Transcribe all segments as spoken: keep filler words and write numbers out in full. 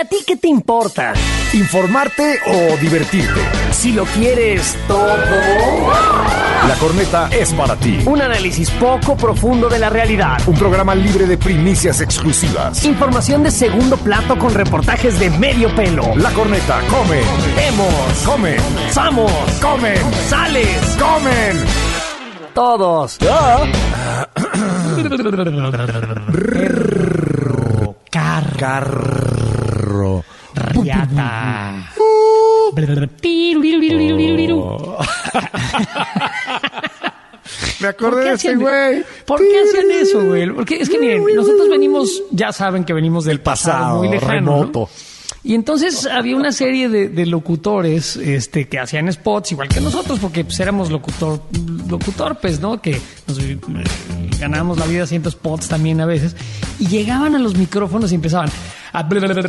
¿a ti qué te importa? ¿Informarte o divertirte? Si lo quieres todo. La Corneta es para ti. Un análisis poco profundo de la realidad. Un programa libre de primicias exclusivas. Información de segundo plato con reportajes de medio pelo. La Corneta come. Vemos. Come. Samos. Comen. Sales. Comen. Todos. Carro. Carro. Riata. Me acordé de ese güey. ¿Por qué hacían eso, güey? Porque es que miren, nosotros venimos, ya saben que venimos del pasado, muy lejano, remoto. ¿no? Y entonces había una serie de, de locutores este, que hacían spots igual que nosotros, porque pues, éramos locutor, locutor, pues, ¿no? Que nos eh, ganábamos la vida haciendo spots también a veces. Y llegaban a los micrófonos y empezaban a...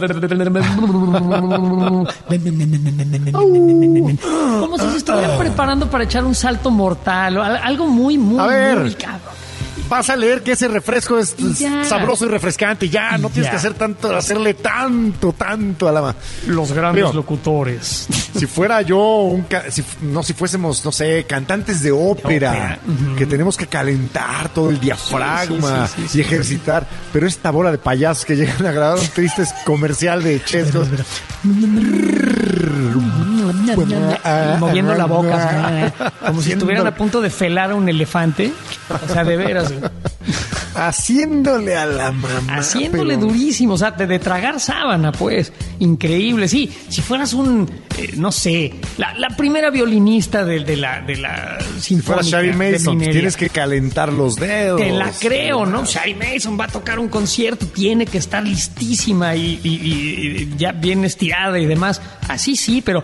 como si se estuvieran preparando para echar un salto mortal o algo muy, muy, a ver. muy cabrón. Vas a leer que ese refresco es Ya. sabroso y refrescante. Ya, no tienes Ya. que hacer tanto, hacerle tanto, tanto a la ma- Los grandes Pero, locutores. Si fuera yo, un ca- si, no, si fuésemos, no sé, cantantes de ópera, ópera. Uh-huh. que tenemos que calentar todo el diafragma Sí, sí, sí, sí, y sí. ejercitar. Pero esta bola de payasos que llegan a grabar un triste comercial de Chescos. Moviendo la boca, como si estuvieran a punto de felar a un elefante. O sea, de veras, güey. Haciéndole a la mamá. Haciéndole pero- durísimo, o sea, de, de tragar sábana, pues. Increíble, sí. Si fueras un, eh, no sé, la, la primera violinista de, de la, de la Si fuera sinfónica Shari de Mason, Minería. tienes que calentar los dedos. Te la creo, ¿no? Shari Mason va a tocar un concierto, tiene que estar listísima y, y- y- y ya bien estirada y demás. Así sí, pero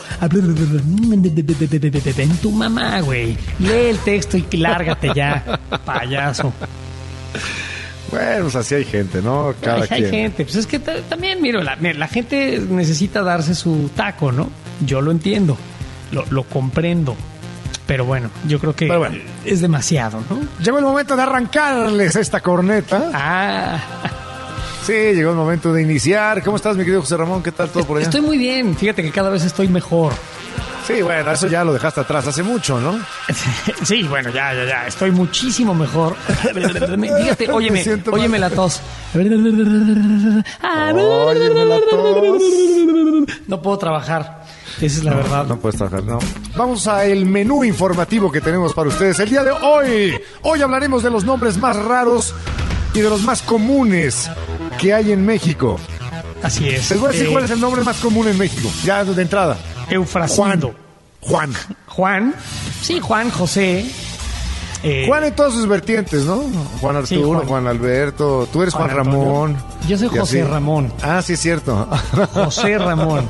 en tu mamá, güey. Lee el texto y lárgate ya, payaso. Bueno, pues así hay gente, ¿no? Cada Hay, hay quien. gente, pues es que t- también, mira, la, la gente necesita darse su taco, ¿no? Yo lo entiendo, lo, lo comprendo. Pero bueno, yo creo que Pero bueno. es demasiado, ¿no? Llegó el momento de arrancarles esta corneta. Ah, Sí, llegó el momento de iniciar. ¿Cómo estás, mi querido José Ramón? ¿Qué tal todo por allá? estoy muy bien. Fíjate que cada vez estoy mejor. Sí, bueno, eso ya lo dejaste atrás hace mucho, ¿no? Sí, bueno, ya, ya, ya. Estoy muchísimo mejor. Fíjate, óyeme, Me siento óyeme mal. la tos. Óyeme la tos. No puedo trabajar. Esa es la verdad. No puedes trabajar, no. Vamos a el menú informativo que tenemos para ustedes el día de hoy. Hoy hablaremos de los nombres más raros y de los más comunes que hay en México. Así es. Les voy a decir Eh, cuál es el nombre más común en México. Ya de entrada. Eufrasindo. Juan. Juan. Sí, Juan, José. Eh, Juan en todas sus vertientes, ¿no? Juan Arturo, Sí, Juan. Juan. Alberto, tú eres Juan, Juan Antonio. Ramón. Yo soy Y José así. Ramón. Ah, sí es cierto. José Ramón.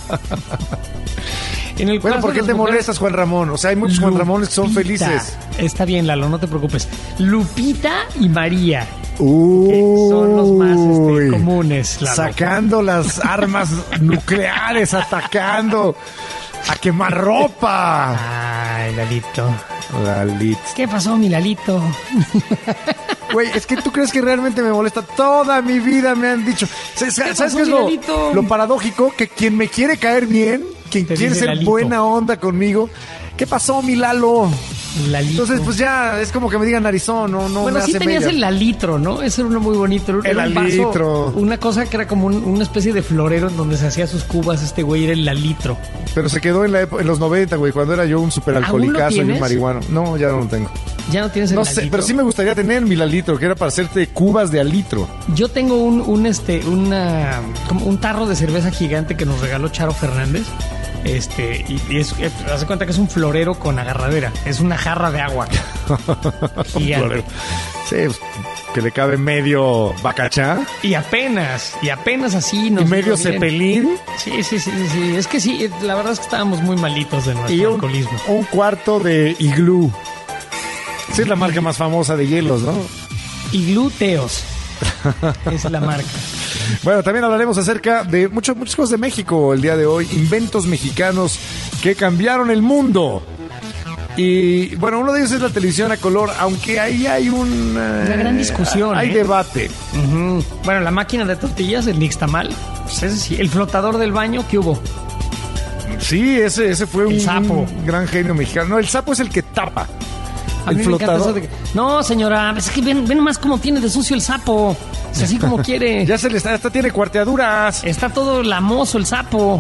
En el Bueno, caso ¿por qué de te las mujeres- molestas, Juan Ramón? O sea, hay muchos Juan Ramones que son Lupita. felices. Está bien, Lalo, no te preocupes. Lupita y María. Uy, son los más este, comunes, Lalo. Sacando las armas nucleares, atacando a quemarropa. Ay, Lalito. Lalito. ¿Qué pasó, mi Lalito? Güey, es que tú crees que realmente me molesta. Toda mi vida me han dicho. ¿Sabes, ¿sabes pasó, qué es lo, Miguelito? lo paradójico? Que quien me quiere caer bien, quien Te quiere dice ser Lalito. buena onda conmigo. ¿Qué pasó, mi Lalo? Lalito. Entonces, pues ya es como que me digan narizón, no, no Bueno, me sí hace tenías mella. el Lalitro, ¿no? Ese era uno muy bonito. Era El un vaso, Lalitro. una cosa que era como un- una especie de florero en donde se hacía sus cubas. Este güey era el Lalitro. Pero se quedó en, la epo- en los noventa, güey, cuando era yo un super alcoholicazo y un tienes? marihuano. No, ya no lo tengo. Ya no tienes el No Lalitro. sé, pero sí me gustaría tener mi alitro, que era para hacerte cubas de alitro. Yo tengo un, un este, una, como un tarro de cerveza gigante que nos regaló Charo Fernández. Este, y, y es, eh, haz cuenta que es un florero con agarradera. Es una jarra de agua. Gigante. Sí, pues, que le cabe medio bacachá Y apenas, y apenas así nos y medio iba bien. cepelín Sí, sí, sí, sí, sí. Es que sí, la verdad es que estábamos muy malitos de nuestro y un, alcoholismo. un cuarto de iglú. Sí, es la marca más famosa de hielos, ¿no? Y glúteos. Es la marca. Bueno, también hablaremos acerca de muchas muchas cosas de México el día de hoy. Inventos mexicanos que cambiaron el mundo. Y bueno, uno de ellos es la televisión a color, aunque ahí hay un, eh, Una gran discusión, Hay ¿eh? debate. Ujú. Bueno, la máquina de tortillas, el Nixtamal. Pues ese sí. El flotador del baño, ¿qué hubo? Sí, ese, ese fue un, El sapo. un gran genio mexicano. No, el sapo es el que tapa. A El mí me encanta eso flotador. de que- No, señora, es que ven, ven más cómo tiene de sucio el sapo. Es así como quiere. Ya se le está, hasta tiene cuarteaduras. Está todo lamoso el sapo.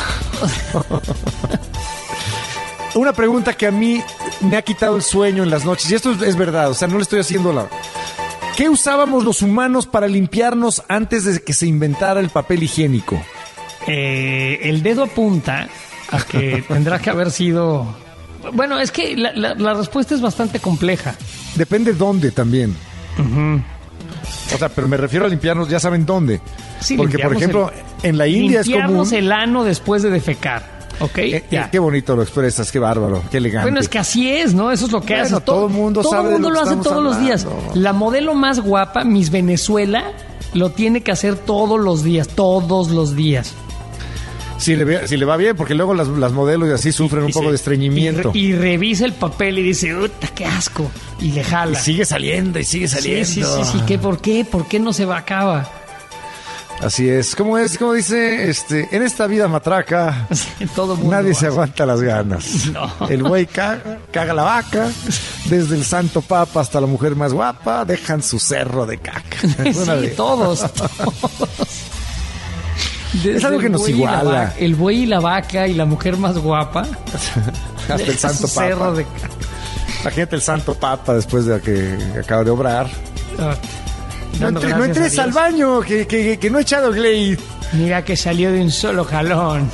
Una pregunta que a mí me ha quitado el sueño en las noches, y esto es, es verdad, o sea, no le estoy haciendo la... ¿Qué usábamos los humanos para limpiarnos antes de que se inventara el papel higiénico? Eh, el dedo apunta a que tendrá que haber sido... Bueno, es que la, la- la respuesta es bastante compleja. Depende dónde también. O sea, pero me refiero a limpiarnos, ya saben dónde. Sí, Porque, por limpiarnos ejemplo, en la India es común... Limpiarnos el ano después de defecar, ¿ok? Eh, Ya. eh, qué bonito lo expresas, qué bárbaro, qué elegante. Bueno, es que así es, ¿no? Eso es lo que Bueno, hace. todo el mundo todo sabe de mundo lo lo que hace estamos todos los días. hablando. La modelo más guapa, Miss Venezuela, lo tiene que hacer todos los días, todos los días. Si le, ve- si le va bien, porque luego las, las modelos y así sufren un Dice, poco de estreñimiento. Y, re- y revisa el papel y dice, ¡uta, qué asco! Y le jala. Y sigue saliendo, y sigue saliendo. Sí, sí, sí, sí. ¿Qué, ¿Por qué? ¿Por qué no se va acaba? Así es. ¿Cómo es? ¿Cómo dice? Este, en esta vida matraca, Todo mundo nadie se hace. aguanta las ganas. No. El güey caga, caga la vaca, desde el santo papa hasta la mujer más guapa, dejan su cerro de caca. Es una Sí, de- todos, todos. Desde algo que el nos buey y la iguala. vaca- El buey y la vaca y la mujer más guapa. hasta el santo Su cerro papa. de- Imagínate el santo papa después de que acaba de obrar. Ah, No, dando entre- no gracias a entres al Dios. baño, que, que, que no he echado Glade. Mira que salió de un solo jalón.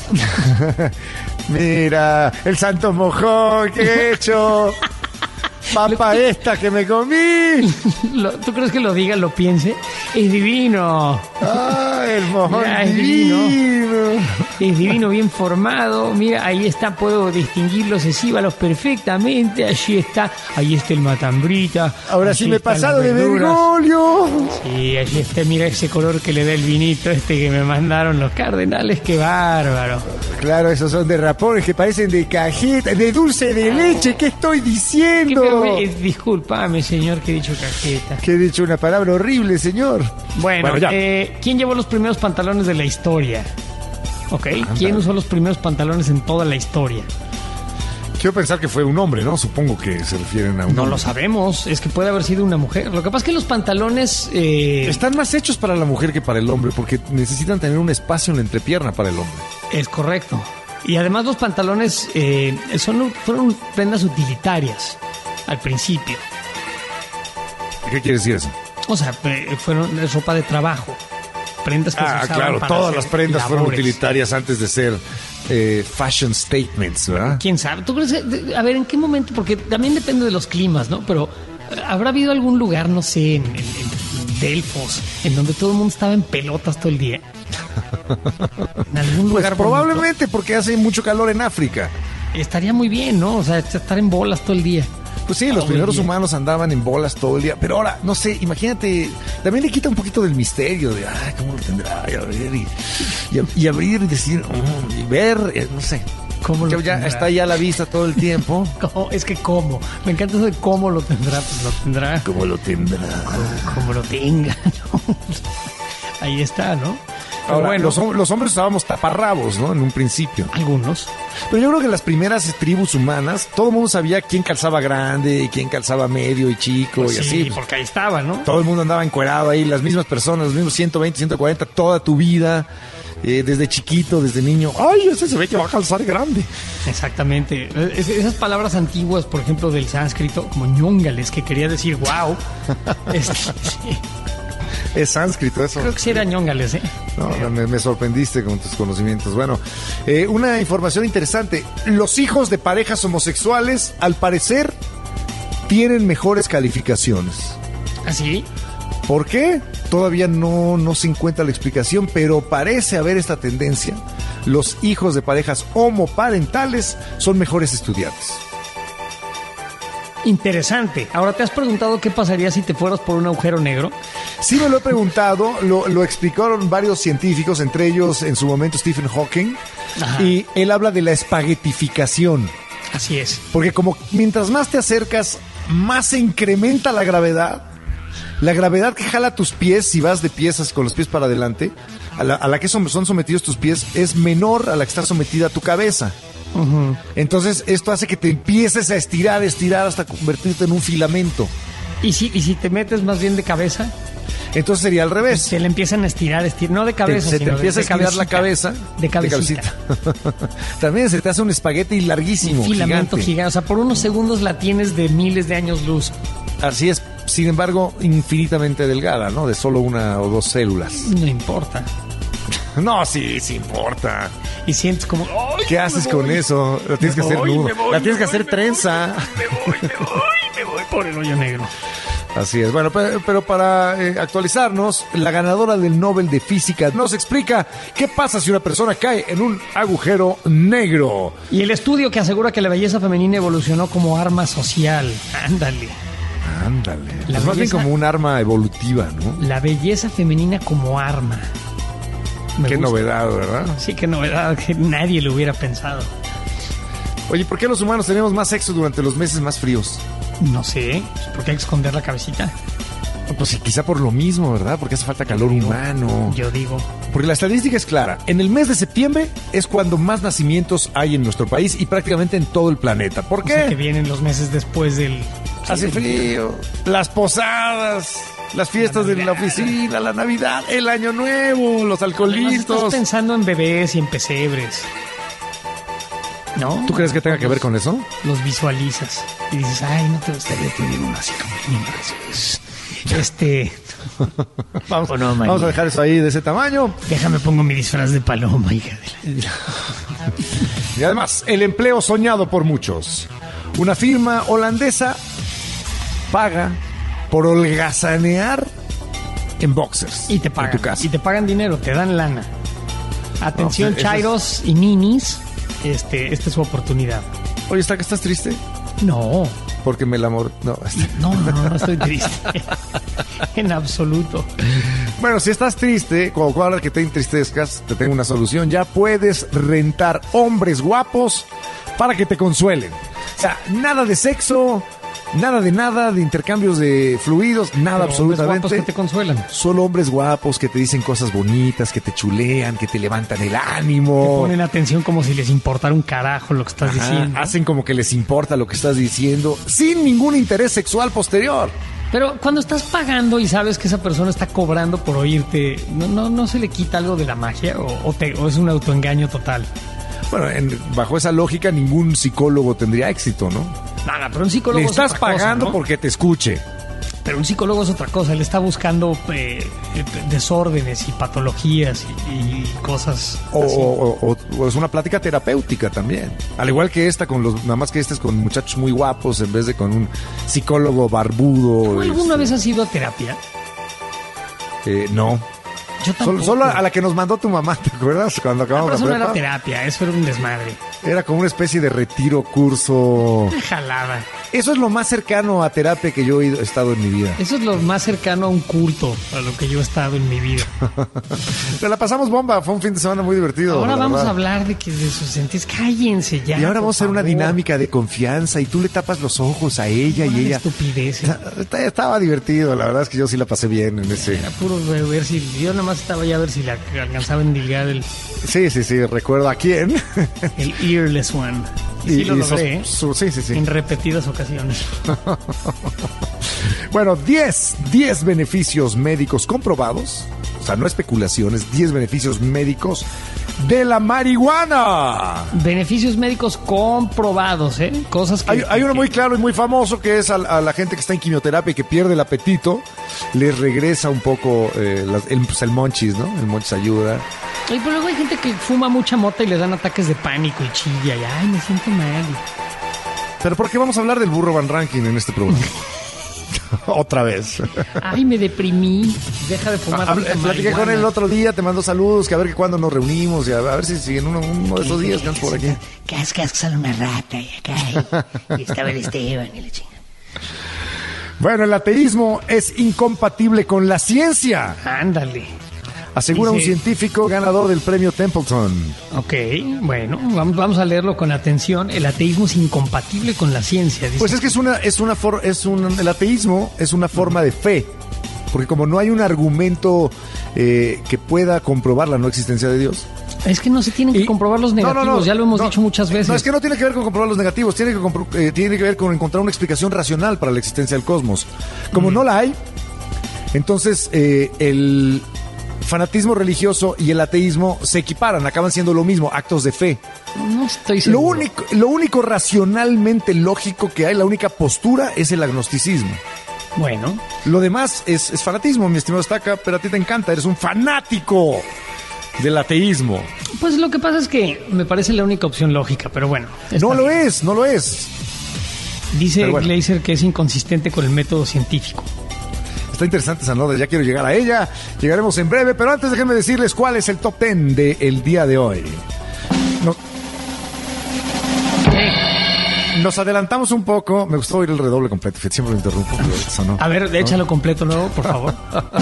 Mira, el santo mojón que he hecho. Papa esta que me comí. Lo- ¿Tú crees que lo diga, lo piense? Es divino. Ah, el mojón Ya, es divino. Es divino, bien formado. Mira, ahí está, puedo distinguir los escíbalos perfectamente. Allí está, ahí está el matambrita. Ahora allí sí me he están pasado las de verduras. Bergoglio. Sí, allí está, mira ese color que le da el vinito este que me mandaron los cardenales. ¡Qué bárbaro! Claro, esos son de rapones que parecen de cajeta, de dulce de leche. ¿Qué estoy ¿Qué diciendo? me- me- discúlpame, señor, que he dicho cajeta. Que he dicho una palabra horrible, señor. Bueno, Bueno, ya. eh, ¿quién llevó los primeros pantalones de la historia? ¿Ok? ¿Quién usó los primeros pantalones en toda la historia? Quiero pensar que fue un hombre, ¿no? Supongo que se refieren a un No hombre. lo sabemos, es que puede haber sido una mujer. Lo que pasa es que los pantalones... eh, Están más hechos para la mujer que para el hombre, porque necesitan tener un espacio en la entrepierna para el hombre. Es correcto. Y además los pantalones eh, son, fueron prendas utilitarias al principio. ¿Qué quiere decir eso? O sea, eh, fueron es ropa de trabajo. Prendas que se Ah, usaban claro, para todas hacer las prendas fueron labores. utilitarias antes de ser eh, fashion statements, ¿verdad? ¿Quién sabe? ¿Tú crees que, de- a ver, ¿en qué momento? Porque también depende de los climas, ¿no? Pero eh, ¿habrá habido algún lugar, no sé, en, en- en Delfos, en donde todo el mundo estaba en pelotas todo el día? En algún Pues lugar probablemente porque hace mucho calor en África. bonito. Estaría muy bien, ¿no? O sea, estar en bolas todo el día. Pues sí, los Todo el primeros día. humanos andaban en bolas todo el día. Pero ahora, no sé, imagínate, también le quita un poquito del misterio de, ay, ¿cómo lo tendrá? Y abrir y, y- y abrir y decir, mm, y ver, eh, no sé. ¿Cómo lo Que ya tendrá? está ahí a la vista todo el tiempo. ¿Cómo? Es que cómo. Me encanta eso de cómo lo tendrá. Pues lo tendrá ¿Cómo lo tendrá? como, como lo tenga, ¿no? Ahí está, ¿no? Pero Ahora, bueno, los, hom- los hombres usábamos taparrabos, ¿no? En un principio. algunos. Pero yo creo que en las primeras tribus humanas, todo el mundo sabía quién calzaba grande y quién calzaba medio y chico Pues y sí, así. porque ahí estaba, ¿no? Todo el mundo andaba encuerado ahí, las mismas personas, los mismos ciento veinte, ciento cuarenta, toda tu vida, eh, desde chiquito, desde niño. ¡Ay, ese se ve que va a calzar grande! Exactamente. Es- esas palabras antiguas, por ejemplo, del sánscrito, como ñongales, que quería decir wow. Este, sí, Es sánscrito eso. creo que sí era ñongales, ¿eh? No, no, me, me sorprendiste con tus conocimientos. Bueno, eh, una información interesante. Los hijos de parejas homosexuales, al parecer, tienen mejores calificaciones. ¿Así? ¿Por qué? Todavía no, no se encuentra la explicación, pero parece haber esta tendencia. Los hijos de parejas homoparentales son mejores estudiantes. Interesante. Ahora, ¿te has preguntado qué pasaría si te fueras por un agujero negro? Sí me lo he preguntado, lo, lo explicaron varios científicos, entre ellos en su momento Stephen Hawking, Ajá. y él habla de la espaguetificación, Así es. porque como mientras más te acercas, más se incrementa la gravedad, La gravedad que jala tus pies, si vas de pies con los pies para adelante, a la, a la que son, son sometidos tus pies, es menor a la que está sometida tu cabeza. Uh-huh. Entonces, esto hace que te empieces a estirar, estirar hasta convertirte en un filamento. ¿Y si, y si te metes más bien de cabeza? Entonces sería al revés. Se le empiezan a estirar, estirar no de cabeza, te, se sino te empieza de, a estirar cabecita, la cabeza. De cabecita. De cabecita. También se te hace un espagueti larguísimo, un filamento gigante. gigante. O sea, por unos segundos la tienes de miles de años luz. Así es. Sin embargo, infinitamente delgada, ¿no? De solo una o dos células. No importa. No, sí, sí importa. Y sientes como... ¿Qué haces con eso? La tienes que hacer nudo. La tienes que hacer trenza. Me voy, me voy, me voy por el hoyo negro. Así es. Bueno, pero, pero para eh, actualizarnos, la ganadora del Nobel de Física nos explica qué pasa si una persona cae en un agujero negro. Y el estudio que asegura que la belleza femenina evolucionó como arma social. Ándale. Ándale. La es más bien como un arma evolutiva, ¿no? La belleza femenina como arma. Me qué gusta. Novedad, ¿verdad? Sí, qué novedad, que nadie lo hubiera pensado. Oye, ¿por qué los humanos tenemos más sexo durante los meses más fríos? No sé, ¿por qué hay que esconder la cabecita? Pues sí, quizá por lo mismo, ¿verdad? Porque hace falta calor digo, humano. Yo digo. Porque la estadística es clara. En el mes de septiembre es cuando más nacimientos hay en nuestro país y prácticamente en todo el planeta. ¿Por qué? O sea, que vienen los meses después del... Hace frío, las posadas, las fiestas la de la oficina, la Navidad, el Año Nuevo, los alcoholitos. Estás pensando en bebés y en pesebres, ¿no? ¿Tú crees que tenga que ver con eso? Los visualizas y dices, ay, no te gustaría tener uno así como niños. Este... vamos, oh, no, vamos a dejar eso ahí de ese tamaño. Déjame pongo mi disfraz de paloma, hija de la... Y además, el empleo soñado por muchos. Una firma holandesa paga por holgazanear en boxers. Y te pagan. En tu casa. Y te pagan dinero, te dan lana. Atención, no, pues, chairos es... y ninis, este, esta es su oportunidad. Oye, ¿está que estás triste? No. Porque me la amor... No, no, no, no estoy triste. En absoluto. Bueno, si estás triste, como cuadra que te entristezcas, te tengo una solución. Ya puedes rentar hombres guapos para que te consuelen. O sea, nada de sexo, nada de nada, de intercambios de fluidos, nada. Pero absolutamente. Hombres guapos que te consuelan. Solo hombres guapos que te dicen cosas bonitas, que te chulean, que te levantan el ánimo. Te ponen atención como si les importara un carajo lo que estás Ajá, diciendo. Hacen como que les importa lo que estás diciendo, sin ningún interés sexual posterior. Pero cuando estás pagando y sabes que esa persona está cobrando por oírte, ¿no, no, no se le quita algo de la magia o, o, te, o es un autoengaño total? Bueno, en, bajo esa lógica, ningún psicólogo tendría éxito, ¿no? Nada, pero un psicólogo le es estás otra pagando cosa, ¿no? porque te escuche. Pero un psicólogo es otra cosa. Él está buscando eh, desórdenes y patologías y, y cosas o, o, o, o es una plática terapéutica también. Al igual que esta, con los nada más que este es con muchachos muy guapos en vez de con un psicólogo barbudo. ¿Tú alguna este, vez has ido a terapia? Eh, no. Yo tampoco. Solo, solo a la que nos mandó tu mamá, ¿te acuerdas? Cuando acabamos no, pero la eso no prepa. era terapia, eso era un desmadre. Era como una especie de retiro, curso. Una jalada. Eso es lo más cercano a terapia que yo he estado en mi vida. Eso es lo más cercano a un culto, a lo que yo he estado en mi vida. Pero la pasamos bomba, fue un fin de semana muy divertido. Ahora vamos verdad. a hablar de que de sus sentidos. Cállense ya. Y ahora vamos a hacer favor. una dinámica de confianza y tú le tapas los ojos a ella no, y ella. Estupidez. Estaba divertido, la verdad es que yo sí la pasé bien en ese. Era puro ver si. Yo nada más estaba ya a ver si le alcanzaba a endilgar el. Sí, sí, sí, recuerdo a quién. El earless one. Y, y sí lo logré, su, su, sí, sí, sí. En repetidas ocasiones. Bueno, diez beneficios médicos comprobados, o sea, no especulaciones, diez beneficios médicos de la marihuana. Beneficios médicos comprobados, ¿eh? Cosas que... Hay, hay uno que... muy claro y muy famoso que es a, a la gente que está en quimioterapia y que pierde el apetito, les regresa un poco eh, las, el, pues el monchis, ¿no? El monchis ayuda. Y pero luego hay gente que fuma mucha mota y le dan ataques de pánico y chilla y ay, me siento mal. Pero ¿por qué vamos a hablar del burro Van Rankin en este programa? Otra vez. Ay, me deprimí. Deja de fumar. Ah, platiqué con él el otro día, te mando saludos, que a ver que cuándo nos reunimos y a ver si, si en uno, uno de esos días estamos por aquí. Cascas, sale una rata y acá. Y, y estaba el Esteban y la chingada. Bueno, el ateísmo es incompatible con la ciencia. Ándale. Asegura Dice... un científico ganador del premio Templeton. Ok, bueno, vamos, vamos a leerlo con atención. El ateísmo es incompatible con la ciencia. Dice. Pues es que es una, es una for, es un, el ateísmo es una forma de fe. Porque como no hay un argumento eh, que pueda comprobar la no existencia de Dios. Es que no se tienen que Y- comprobar los negativos, no, no, no, ya lo hemos no, dicho muchas veces. No, es que no tiene que ver con comprobar los negativos, tiene que, compro- eh, tiene que ver con encontrar una explicación racional para la existencia del cosmos. Como Mm. no la hay, entonces eh, el fanatismo religioso y el ateísmo se equiparan, acaban siendo lo mismo, actos de fe. No estoy Lo seguro. único, lo único racionalmente lógico que hay, la única postura es el agnosticismo. Bueno, Lo demás es, es fanatismo, mi estimado Estaca, pero a ti te encanta, eres un fanático del ateísmo. pues lo que pasa es que me parece la única opción lógica, pero bueno. está No lo bien. es, no lo es. Dice Pero bueno. Glazer que es inconsistente con el método científico. Está interesante esa nota, ya quiero llegar a ella. Llegaremos en breve, pero antes déjenme decirles cuál es el top ten del día de hoy. No- Nos adelantamos un poco. Me gustó oír el redoble completo. Fíjate, siempre me interrumpo. pero eso no. A ver, échalo completo luego, por favor.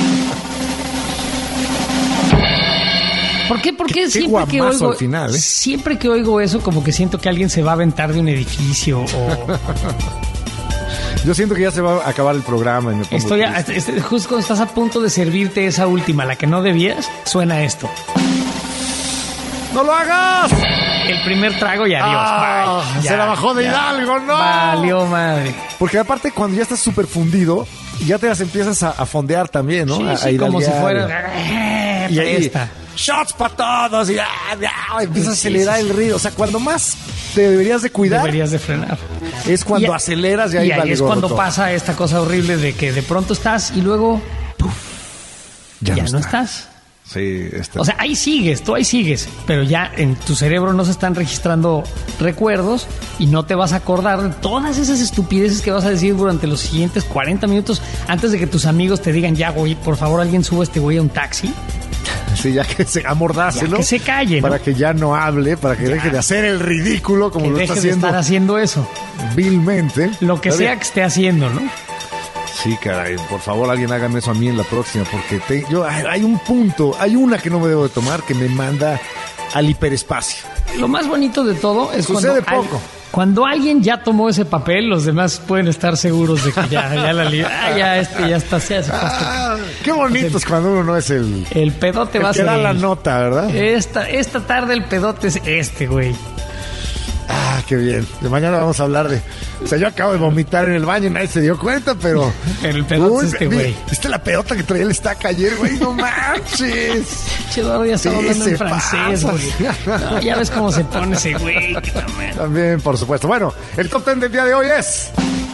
¿Por qué? ¿Por qué Qué siempre que guamazo oigo al final, ¿eh? siempre que oigo eso como que siento que alguien se va a aventar de un edificio o Yo siento que ya se va a acabar el programa y me pongo estoy a- triste. este- justo cuando estás a punto de servirte esa última, la que no debías, suena esto. ¡No lo hagas! El primer trago y adiós. Ah, bye. se Ya, la bajó de ya. Hidalgo, ¡no! Valió madre. Porque aparte cuando ya estás súper fundido, ya te las empiezas a, a fondear también, ¿no? Sí, a, sí, a como si hidalguear. fuera. Y ahí, Esta. shots para todos. Y ah, ah, empieza a Sí, acelerar sí, sí. el río. O sea, cuando más te deberías de cuidar Deberías de frenar. es cuando Y a- aceleras y Y ahí, ahí vale es gorro cuando todo. pasa esta cosa horrible de que de pronto estás y luego ya, no, está. estás. Sí, está. O sea, ahí sigues, tú ahí sigues, pero ya en tu cerebro no se están registrando recuerdos y no te vas a acordar de todas esas estupideces que vas a decir durante los siguientes cuarenta minutos antes de que tus amigos te digan, ya güey, por favor alguien suba a este güey a un taxi. sí, ya que se amordácelo. Ya que se calle, ¿no? Para que ya no hable, para que deje de hacer el ridículo como Que lo deje está de haciendo estar haciendo eso. vilmente. Lo que Está sea bien. que esté haciendo, ¿no? Sí, caray, por favor, alguien hágame eso a mí en la próxima, porque te- yo hay, hay un punto, hay una que no me debo de tomar que me manda al hiperespacio. Lo más bonito de todo es Sucede cuando, al- poco. cuando alguien ya tomó ese papel, los demás pueden estar seguros de que ya, ya la li- ah, ya este ya está, ya se fue hasta- Ah, qué bonito es cuando uno no es el, El pedote el va a que ser da la él. nota, ¿verdad? Esta, esta tarde el pedote es este, güey. Ah, qué bien. De mañana vamos a hablar de... O sea, yo acabo de vomitar en el baño y nadie se dio cuenta, pero... Pero el pedote es este vi- güey. ¿Viste la pedota que traía el Estaca ayer, güey? ¡No manches! Che, Eduardo ya está Sí, hablando se en francés, pasa. güey. No, ya ves cómo se pone ese güey. que no me- También, por supuesto. Bueno, el top ten del día de hoy es...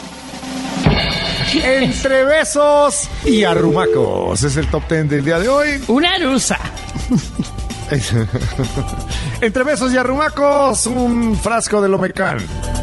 Entre besos y arrumacos. Es el top ten del día de hoy. Una rusa. Entre besos y arrumacos, un frasco de Lomecan.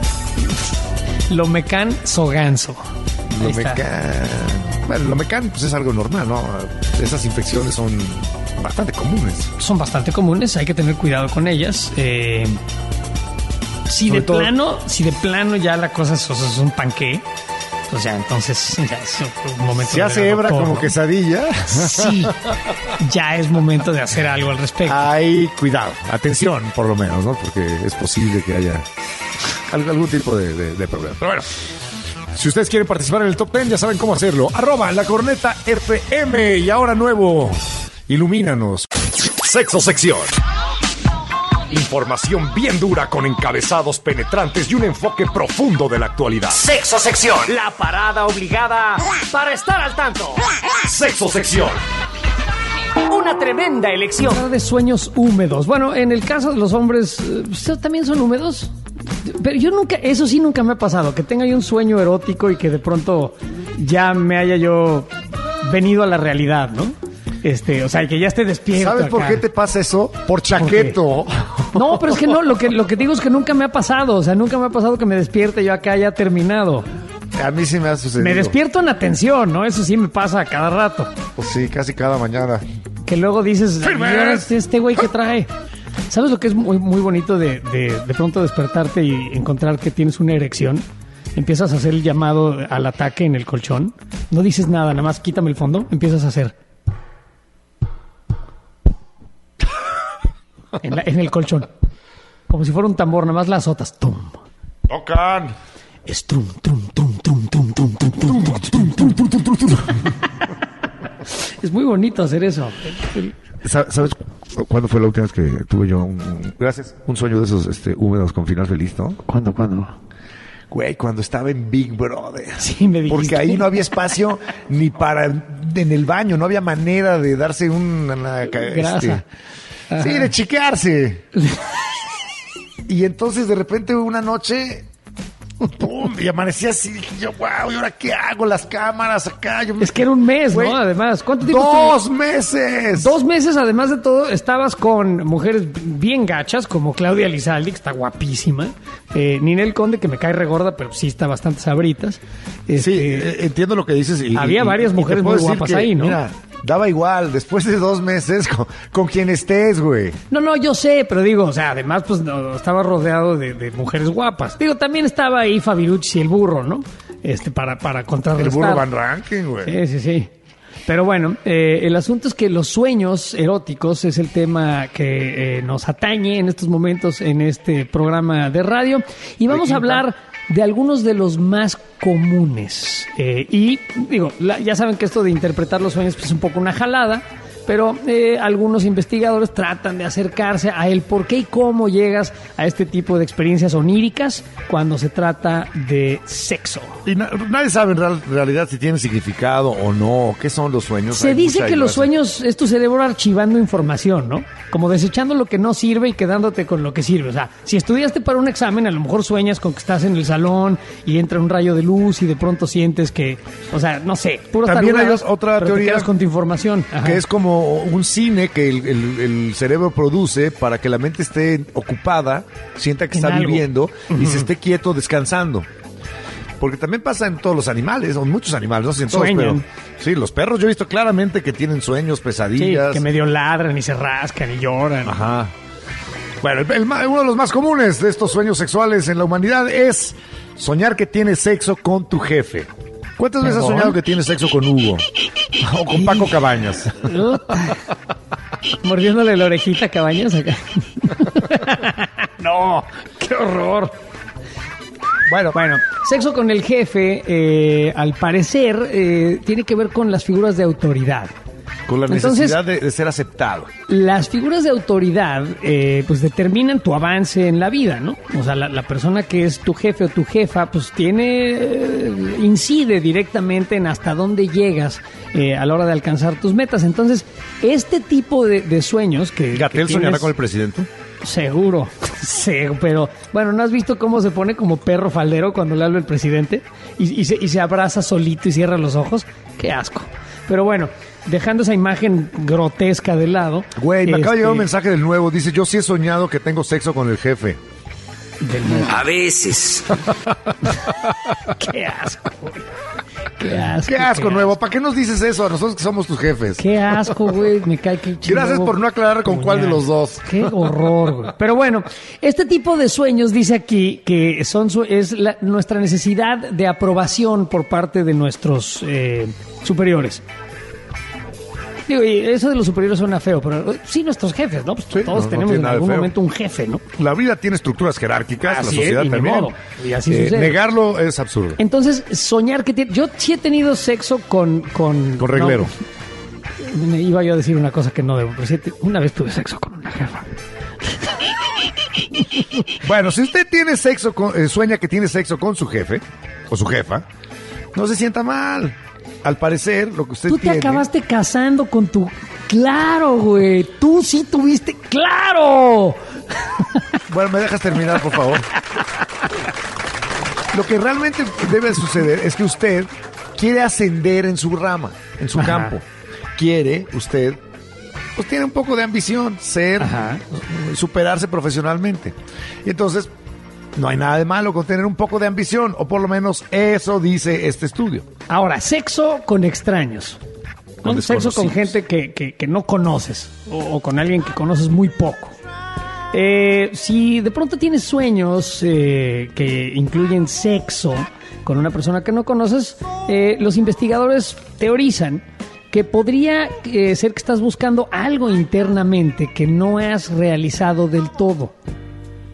Lomecan Soganso. Ahí está. Lomecan. Bueno, Lomecan pues es algo normal, ¿no? Esas infecciones son bastante comunes. Son bastante comunes, hay que tener cuidado con ellas. Eh, si Sobre de todo- plano, si de plano ya la cosa es, o sea, es un panqué, pues ya entonces ya es un momento Si de hace ir al hebra doctor, como ¿no? quesadilla, Sí, ya es momento de hacer algo al respecto. hay cuidado, atención por lo menos, ¿no? Porque es posible que haya algún, algún tipo de, de- de problema. Pero bueno, si ustedes quieren participar en el top ten, ya saben cómo hacerlo. Arroba la corneta F M. Y ahora nuevo, ilumínanos. Sexo sección. Información bien dura con encabezados penetrantes y un enfoque profundo de la actualidad. Sexo sección. La parada obligada para estar al tanto. Sexo sección. Una tremenda elección. Hablar de sueños húmedos. Bueno, en el caso de los hombres, eh, ¿ustedes también son húmedos? Pero yo nunca, eso sí nunca me ha pasado, que tenga yo un sueño erótico y que de pronto ya me haya yo venido a la realidad, ¿no? Este, o sea, que ya esté despierto. ¿Sabes por acá. qué te pasa eso? Por chaqueto. No, pero es que no, lo que, lo que digo es que nunca me ha pasado, o sea, nunca me ha pasado que me despierte yo acá ya terminado. A mí sí me ha sucedido. Me despierto en atención, ¿no? Eso sí me pasa a cada rato. Pues sí, casi cada mañana. Que luego dices, "¿Y ahora este este güey que trae?" ¿Sabes lo que es muy, muy bonito de, de, de pronto despertarte y encontrar que tienes una erección? Empiezas a hacer el llamado al ataque en el colchón. No dices nada, nada más quítame el fondo. Empiezas a hacer. En, la- en el colchón. Como si fuera un tambor, nada más la azotas. Tum. Es muy bonito hacer eso. ¿Sabes cuándo fue la última vez que tuve yo un, un gracias un sueño de esos este, húmedos con final feliz, ¿no? ¿Cuándo, cuándo? Güey, cuando estaba en Big Brother. Sí, me dijiste. Porque ahí no había espacio ni para en el baño, no había manera de darse una, una grasa. Este, sí, de chiquearse. Y entonces de repente una noche ¡pum! Y amanecí así, dije yo, wow, ¿y ahora qué hago? Las cámaras acá. Yo me... Es que era un mes, Güey, ¿no? Además, ¿cuánto tiempo? ¡Dos te... meses! Dos meses, además de todo, estabas con mujeres bien gachas, como Claudia Lizaldi, que está guapísima. Eh, Ninel Conde, que me cae regorda, pero sí está bastante sabritas. Este, sí, eh, entiendo lo que dices. Y, había y, varias y mujeres muy guapas que, ahí, ¿no? Mira, daba igual, después de dos meses, con, con quien estés, güey. No, no, yo sé, pero digo, o sea, además, pues, no, estaba rodeado de, de mujeres guapas. Digo, también estaba ahí Fabirucci y el burro, ¿no? Este, para, para contrarrestar. El burro Van Ranking, güey. Sí, sí, sí. Pero bueno, eh, el asunto es que los sueños eróticos es el tema que eh, nos atañe en estos momentos en este programa de radio. Y vamos a hablar de algunos de los más comunes. Eh, y digo, la, ya saben que esto de interpretar los sueños pues, es un poco una jalada, pero eh, algunos investigadores tratan de acercarse a el por qué y cómo llegas a este tipo de experiencias oníricas cuando se trata de sexo. Y na- nadie sabe en real- realidad si tienen significado o no, qué son los sueños. Se Hay dice mucha que los ignorancia. sueños es tu cerebro archivando información, ¿no? Como desechando lo que no sirve y quedándote con lo que sirve. O sea, si estudiaste para un examen, a lo mejor sueñas con que estás en el salón y entra un rayo de luz y de pronto sientes que, o sea, no sé, puro También hay tarugadas, otra pero te teoría quedas con tu información. Ajá. Que es como un cine que el, el- el cerebro produce para que la mente esté ocupada, sienta que En está algo. viviendo y se esté quieto descansando. Porque también pasa en todos los animales, o en muchos animales, no sé si en todos, Sueñan. pero sí, los perros yo he visto claramente que tienen sueños, Sí, pesadillas. que medio ladran y se rascan y lloran. Ajá. Bueno, el- el ma- uno de los más comunes de estos sueños sexuales en la humanidad es soñar que tienes sexo con tu jefe. ¿Cuántas veces has ¿Perdón? soñado que tienes sexo con Hugo? O con Paco Cabañas. Uta. Mordiéndole la orejita a Cabañas acá. No, qué horror. Bueno, Bueno, sexo con el jefe, eh, al parecer, eh, tiene que ver con las figuras de autoridad. con la Entonces- necesidad de, de ser aceptado. Las figuras de autoridad, eh, pues determinan tu avance en la vida, ¿no? O sea, la, la persona que es tu jefe o tu jefa, pues tiene, eh, incide directamente en hasta dónde llegas eh, a la hora de alcanzar tus metas. Entonces, este tipo de, de sueños que... ¿Gatel que soñará tienes- con el presidente? Seguro, sí, pero bueno, ¿no has visto cómo se pone como perro faldero cuando le habla el presidente? Y, y, se, y se abraza solito y cierra los ojos. Qué asco. Pero bueno, dejando esa imagen grotesca de lado. Güey, me acaba de llegar un este, mensaje del nuevo. Dice, yo sí he soñado que tengo sexo con el jefe. del nuevo. A veces. Qué asco, güey. Qué asco. Qué asco, nuevo. ¿Para qué nos dices eso a nosotros que somos tus jefes? Qué asco, güey. Me cae que Gracias por no aclarar con cuál de los dos. Qué horror, güey. Pero bueno, este tipo de sueños dice aquí que son su- es la- nuestra necesidad de aprobación por parte de nuestros eh, superiores. Digo, y eso de los superiores suena feo, pero eh, sí nuestros jefes, ¿no? Pues Sí, todos no, no tenemos tiene en nada de algún feo. momento un jefe, ¿no? La vida tiene estructuras jerárquicas, Así la es, sociedad y ni también. modo. Y así Eh, sucede. negarlo es absurdo. Entonces, soñar que tiene... Yo sí he tenido sexo con... Con, Con reglero. no, me iba yo a decir una cosa que no debo, pero sí te- una vez tuve sexo con una jefa. Bueno, si usted tiene sexo, con, eh, sueña que tiene sexo con su jefe o su jefa, no se sienta mal. Al parecer, lo que usted Tú te tiene... acabaste casando con tu... Claro, güey. Tú sí tuviste... ¡Claro! Bueno, ¿me dejas terminar, por favor? Lo que realmente debe suceder es que usted quiere ascender en su rama, en su Ajá. campo. Quiere usted, pues tiene un poco de ambición, ser, Ajá. superarse profesionalmente. Y entonces, no hay nada de malo con tener un poco de ambición, o por lo menos eso dice este estudio. Ahora, sexo con extraños. Con ¿No? Sexo con desconocidos. gente que, que- que no conoces o, o con alguien que conoces muy poco. Eh, si de pronto tienes sueños eh, que incluyen sexo con una persona que no conoces, eh, los investigadores teorizan que podría eh, ser que estás buscando algo internamente que no has realizado del todo.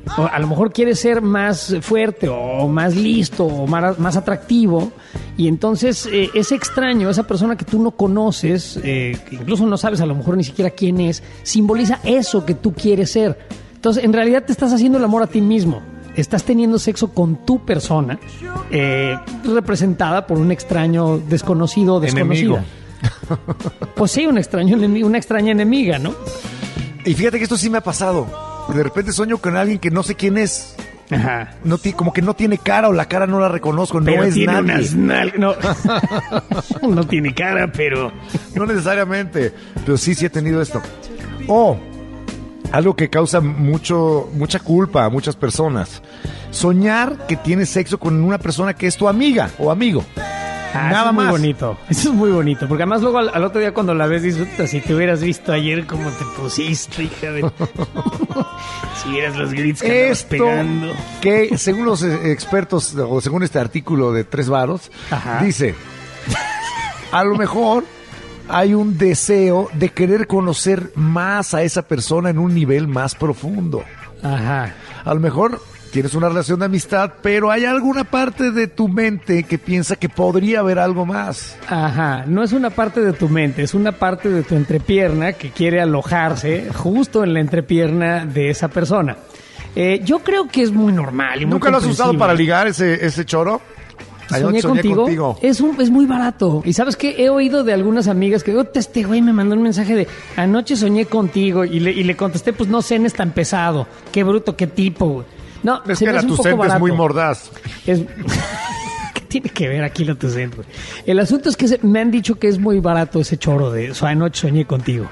O a lo mejor quieres ser más fuerte o más listo o más, más atractivo y entonces eh, ese extraño, esa persona que tú no conoces, eh, que incluso no sabes a lo mejor ni siquiera quién es, simboliza eso que tú quieres ser. Entonces en realidad te estás haciendo el amor a ti mismo. Estás teniendo sexo con tu persona, eh, representada por un extraño desconocido o desconocida. Enemigo. Pues sí, un extraño enemigo, una extraña enemiga, ¿no? Y fíjate que esto sí me ha pasado. De repente sueño con alguien que no sé quién es. Ajá. No t- como que no tiene cara o la cara no la reconozco, pero no es tiene nadie. Unas nal- no. No tiene cara, pero... No necesariamente, pero sí, sí he tenido esto. O algo que causa mucho, mucha culpa a muchas personas. Soñar que tienes sexo con una persona que es tu amiga o amigo. Ah, Nada eso es más. muy bonito. Eso es muy bonito. Porque además luego al, al otro día cuando la ves dices, "Puta, si te hubieras visto ayer cómo te pusiste, hija de... Si vieras los grits que andabas Esto pegando". que según los eh, expertos o según este artículo de Tres Varos, Ajá. dice, a lo mejor hay un deseo de querer conocer más a esa persona en un nivel más profundo. Ajá. A lo mejor tienes una relación de amistad, pero hay alguna parte de tu mente que piensa que podría haber algo más. Ajá, no es una parte de tu mente, es una parte de tu entrepierna que quiere alojarse justo en la entrepierna de esa persona. Eh, yo creo que es muy normal y muy ¿Nunca lo has usado comprensible. para ligar ese, ese choro? Ay, Soñé, soñé contigo. contigo. Es, un, es muy barato. Y ¿sabes qué? He oído de algunas amigas que "Ota, este güey me mandó un mensaje de anoche soñé contigo y le, y le contesté, pues no cenes tan pesado. Qué bruto, qué tipo, güey". No, Es se que me la hace un poco Tucente es barato. muy mordaz. Es... ¿Qué tiene que ver aquí la Tucente? El asunto es que se- me han dicho que es muy barato ese choro de "So, anoche soñé contigo".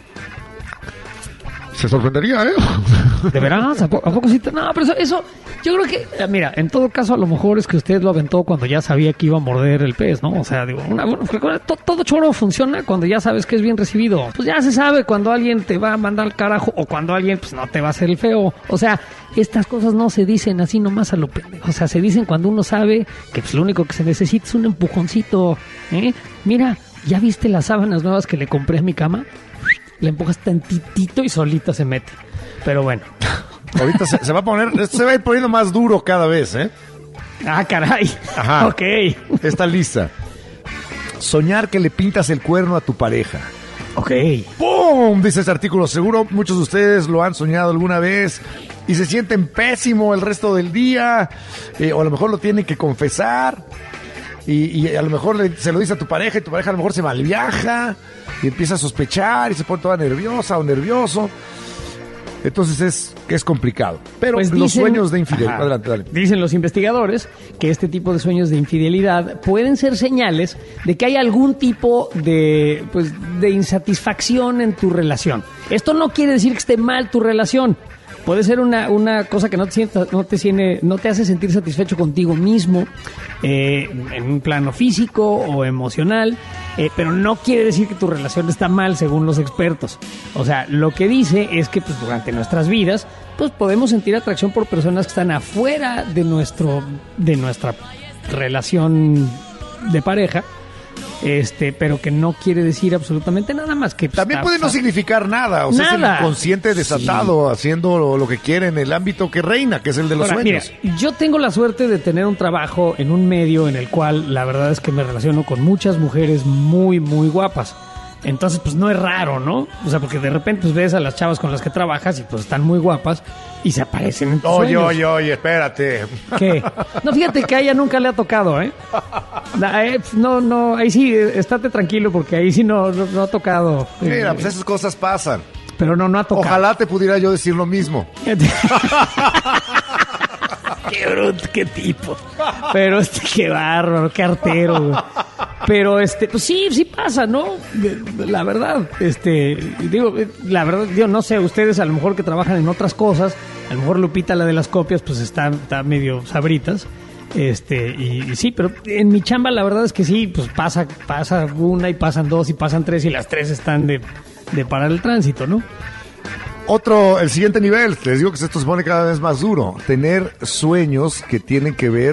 Se sorprendería, ¿eh? ¿De veras? ¿A, po- a poco sí? te- No, pero eso, eso, yo creo que, eh, mira, en todo caso, a lo mejor es que usted lo aventó cuando ya sabía que iba a morder el pez, ¿no? O sea, digo, una, bueno, porque to- todo choro funciona cuando ya sabes que es bien recibido. Pues ya se sabe cuando alguien te va a mandar al carajo o cuando alguien, pues no te va a hacer el feo. O sea, estas cosas no se dicen así nomás a lo pendejo. O sea, se dicen cuando uno sabe que pues, lo único que se necesita es un empujoncito, ¿eh? Mira, ¿ya viste las sábanas nuevas que le compré a mi cama? Le empujas tantitito y solita se mete. Pero bueno. Ahorita se, se va a poner, esto se va a ir poniendo más duro cada vez, ¿eh? Ah, caray. Ajá. Ok. Está lista. Soñar que le pintas el cuerno a tu pareja. Ok. ¡Pum! Dice este artículo. Seguro muchos de ustedes lo han soñado alguna vez y se sienten pésimo el resto del día. Eh, o a lo mejor lo tienen que confesar. Y, y a lo mejor le- se lo dice a tu pareja y tu pareja a lo mejor se malviaja y empieza a sospechar y se pone toda nerviosa o nervioso. Entonces es que es complicado. Pero Pues los dicen- sueños de infidelidad. Ajá. Adelante, dale. Dicen los investigadores que este tipo de sueños de infidelidad pueden ser señales de que hay algún tipo de, pues, de insatisfacción en tu relación. Esto no quiere decir que esté mal tu relación. Puede ser una, una cosa que no te, sienta, no, te siene, no te hace sentir satisfecho contigo mismo, eh, en un plano físico o emocional, eh, pero no quiere decir que tu relación está mal según los expertos. O sea, lo que dice es que pues, durante nuestras vidas pues, podemos sentir atracción por personas que están afuera de, nuestro, de nuestra relación de pareja. Este, pero que no quiere decir absolutamente nada más que... pues, También está- puede no está- significar nada. O sea, Nada. es el inconsciente desatado haciendo lo, lo que quiere en el ámbito que reina, que es el de los Ahora, sueños. mira, yo tengo la suerte de tener un trabajo en un medio en el cual la verdad es que me relaciono con muchas mujeres muy, muy guapas. Entonces, pues no es raro, ¿no? O sea, porque de repente pues, ves a las chavas con las que trabajas y pues están muy guapas y se aparecen en tus Oye, sueños. oye, oye, espérate. ¿Qué? No, fíjate que a ella nunca le ha tocado, ¿eh? Na- eh, No, no, ahí sí, eh, estate tranquilo porque ahí sí no, no, no ha tocado. eh, Mira, pues esas cosas pasan. pero no, no ha tocado. Ojalá te pudiera yo decir lo mismo. Qué bruto, qué tipo. Pero este, qué bárbaro, qué artero, güey. Pero este, pues sí, sí pasa, ¿no? La verdad, este, digo, la verdad, yo no sé, ustedes a lo mejor que trabajan en otras cosas, a lo mejor Lupita, la de las copias, pues está, está medio sabritas. Este, y, y sí, pero en mi chamba la verdad es que sí, pues pasa, pasa una y pasan dos y pasan tres y las tres están de, de parar el tránsito, ¿no? Otro, el siguiente nivel, les digo que esto se pone cada vez más duro. Tener sueños que tienen que ver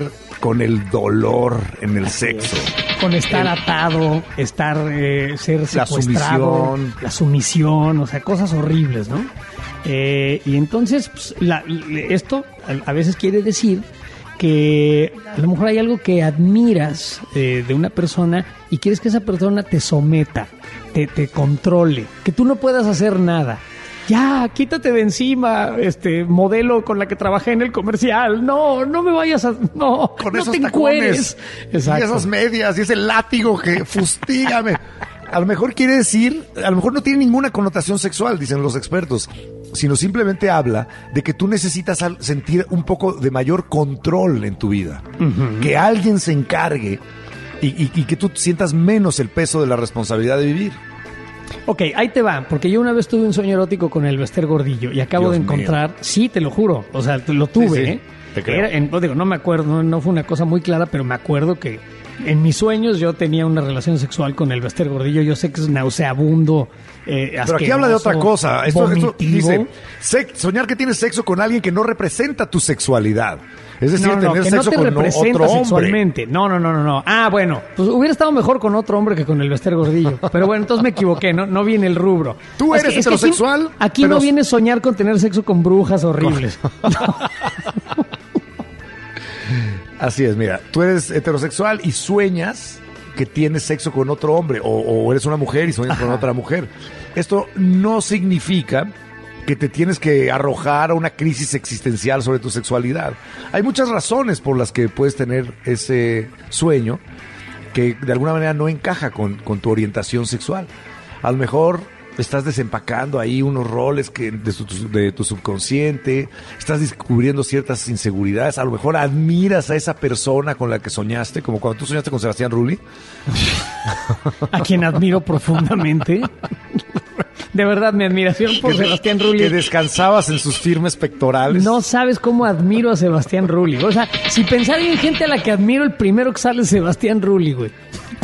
con el dolor en el sexo. Con estar el, atado, estar, eh, ser secuestrado. La sumisión. La sumisión, o sea, cosas horribles, ¿no? Eh, y entonces, pues, la, esto a, a veces quiere decir que a lo mejor hay algo que admiras eh, de una persona y quieres que esa persona te someta, te, te controle, que tú no puedas hacer nada. Ya, quítate de encima, este modelo con la que trabajé en el comercial. No, no me vayas a... No, con no esos te tacones y esas medias y ese látigo que fustígame. A lo mejor quiere decir, a lo mejor no tiene ninguna connotación sexual, dicen los expertos, sino simplemente habla de que tú necesitas sentir un poco de mayor control en tu vida. Uh-huh. Que alguien se encargue y, y, y que tú sientas menos el peso de la responsabilidad de vivir. Ok, ahí te va, porque yo una vez tuve un sueño erótico con el Bester Gordillo y acabo Dios de encontrar, mío. Sí, te lo juro, o sea, lo tuve, sí, sí, ¿eh? Te creo. Era, en, no, digo, no me acuerdo, no, no fue una cosa muy clara, pero me acuerdo que en mis sueños yo tenía una relación sexual con el Bester Gordillo. Yo sé que es nauseabundo, eh, pero aquí habla de otra cosa. Esto, esto dice, sex, soñar que tienes sexo con alguien que no representa tu sexualidad. Es decir, no, no, tener que sexo no te con representa otro hombre. Sexualmente. No, no, no, no, no. Ah, bueno, pues hubiera estado mejor con otro hombre que con el Bester Gordillo. Pero bueno, entonces me equivoqué, no, no viene el rubro. Tú es eres que, heterosexual. Es que aquí aquí pero... no viene soñar con tener sexo con brujas horribles. Así es, mira, tú eres heterosexual y sueñas que tienes sexo con otro hombre, o, o eres una mujer y sueñas Ajá. con otra mujer. Esto no significa que te tienes que arrojar a una crisis existencial sobre tu sexualidad. Hay muchas razones por las que puedes tener ese sueño que de alguna manera no encaja con, con tu orientación sexual. A lo mejor estás desempacando ahí unos roles que de, su, de tu subconsciente, estás descubriendo ciertas inseguridades, a lo mejor admiras a esa persona con la que soñaste, como cuando tú soñaste con Sebastián Rulli. A quien admiro profundamente. De verdad, mi admiración por que, Sebastián Rulli. Que descansabas en sus firmes pectorales. No sabes cómo admiro a Sebastián Rulli. O sea, si pensar en gente a la que admiro, el primero que sale es Sebastián Rulli, güey.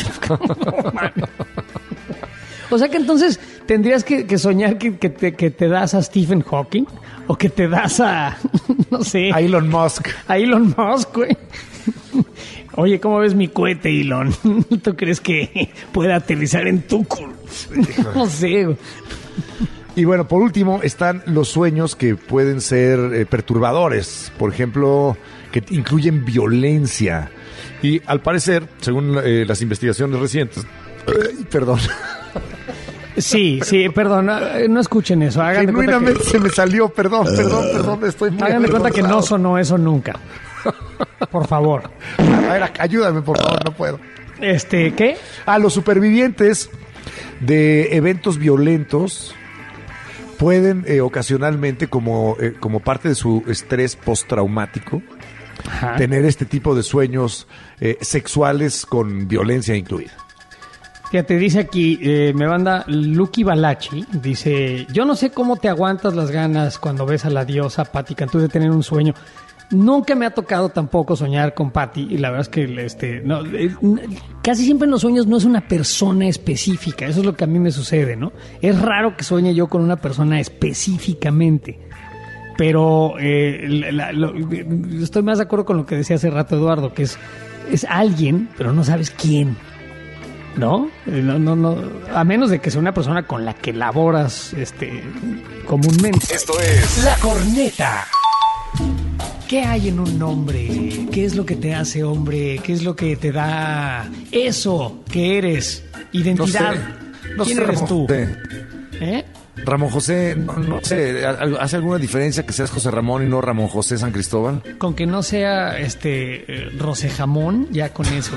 O sea que entonces tendrías que, que soñar que, que, te, que te das a Stephen Hawking o que te das a, no sé. A Elon Musk. A Elon Musk, güey. Oye, ¿cómo ves mi cohete, Elon? ¿Tú crees que pueda aterrizar en tu culo? No sé, güey. Y bueno, por último están los sueños que pueden ser eh, perturbadores. Por ejemplo, que incluyen violencia. Y al parecer, según eh, las investigaciones recientes... Eh, perdón... Sí, sí, perdón, no, no escuchen eso. Hagan Genuinamente que... se me salió, perdón, perdón, perdón, estoy muy Hagan de cuenta que no sonó eso nunca. Por favor. A ver, ayúdame, por favor, no puedo. Este, ¿qué? Ah, los supervivientes de eventos violentos pueden eh, ocasionalmente, como, eh, como parte de su estrés postraumático, Ajá. tener este tipo de sueños eh, sexuales con violencia incluida. Fíjate, dice aquí, eh, me manda Lucky Balachi, dice, yo no sé cómo te aguantas las ganas cuando ves a la diosa Patti Cantú de tener un sueño. Nunca me ha tocado tampoco soñar con Patti y la verdad es que este, no, eh, casi siempre en los sueños no es una persona específica, eso es lo que a mí me sucede, ¿no? Es raro que sueñe yo con una persona específicamente. Pero eh, la, la, lo, estoy más de acuerdo con lo que decía hace rato Eduardo, que es, es alguien, pero no sabes quién. ¿No? No, no, no. A menos de que sea una persona con la que laboras este, comúnmente. Esto es La Corneta. ¿Qué hay en un hombre? ¿Qué es lo que te hace hombre? ¿Qué es lo que te da eso que eres? Identidad. No sé, no ¿Quién sé, eres Ramón tú? José. ¿Eh? Ramón José, no, no sé, ¿hace alguna diferencia que seas José Ramón y no Ramón José San Cristóbal? Con que no sea este eh, Rosé Jamón, ya con eso.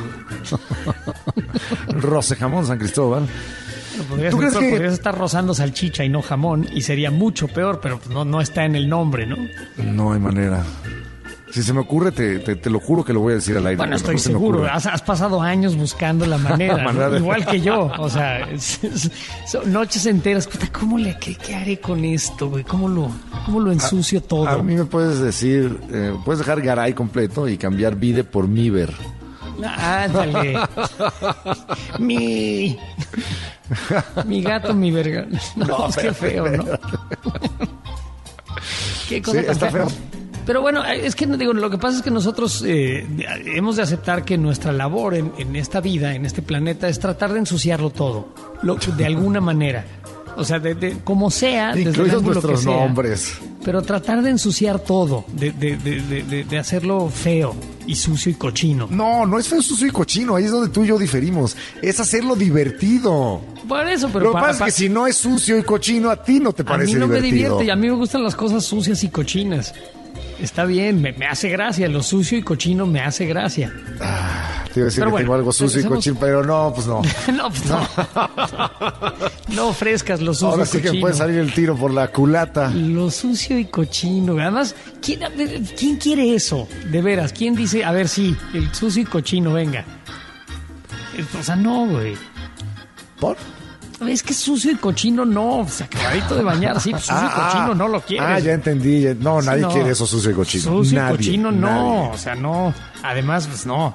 Rosé Jamón San Cristóbal. Podrías, ¿Tú crees que podrías estar rozando salchicha y no jamón y sería mucho peor, pero no, no está en el nombre, ¿no? No hay manera. Si se me ocurre, te, te, te lo juro que lo voy a decir al aire. Bueno, estoy seguro. Has, has pasado años buscando la manera, ¿no? manera de... igual que yo. O sea, es, es, son noches enteras. Puta, ¿cómo le, qué, qué haré con esto, güey? ¿Cómo lo, cómo lo ensucio a, todo? A mí me puedes decir, eh, puedes dejar Garay completo y cambiar Vide por Miver. Ándale. mi... mi gato, mi verga. No, no es que feo, ¿no? ¿Qué cosa sí, tan está fea? feo. Pero bueno, es que digo, lo que pasa es que nosotros eh, hemos de aceptar que nuestra labor en, en esta vida, en este planeta, es tratar de ensuciarlo todo, lo, de alguna manera. O sea, de, de como sea, desde el Incluidos ángulo nuestros que sea, nombres. pero tratar de ensuciar todo, de, de, de, de, de, de hacerlo feo y sucio y cochino. No, no es feo, sucio y cochino. Ahí es donde tú y yo diferimos. Es hacerlo divertido. Por eso, pero Lo que pa- pasa pa- es que si no es sucio y cochino, a ti no te a parece mí no divertido. me divierte y a mí me gustan las cosas sucias y cochinas. Está bien, me, me hace gracia. Lo sucio y cochino me hace gracia. Te iba a decir Pero que bueno, tengo algo sucio y regresemos- cochino, pero no, pues no. no, pues no. No ofrezcas lo sucio Ahora y sí que cochino. puede salir el tiro por la culata. Lo sucio y cochino. Además, ¿quién, ¿quién quiere eso? De veras, ¿quién dice, a ver, sí, el sucio y cochino, venga? O sea, no, güey. ¿Por? Es que sucio y cochino no. O sea, acabadito de bañar, sí, pues sucio y cochino no lo quieres. Ah, ya entendí. ya- No, Sí, nadie no. quiere eso sucio y cochino. Sucio nadie, y cochino no. nadie. O sea, no. Además, pues no.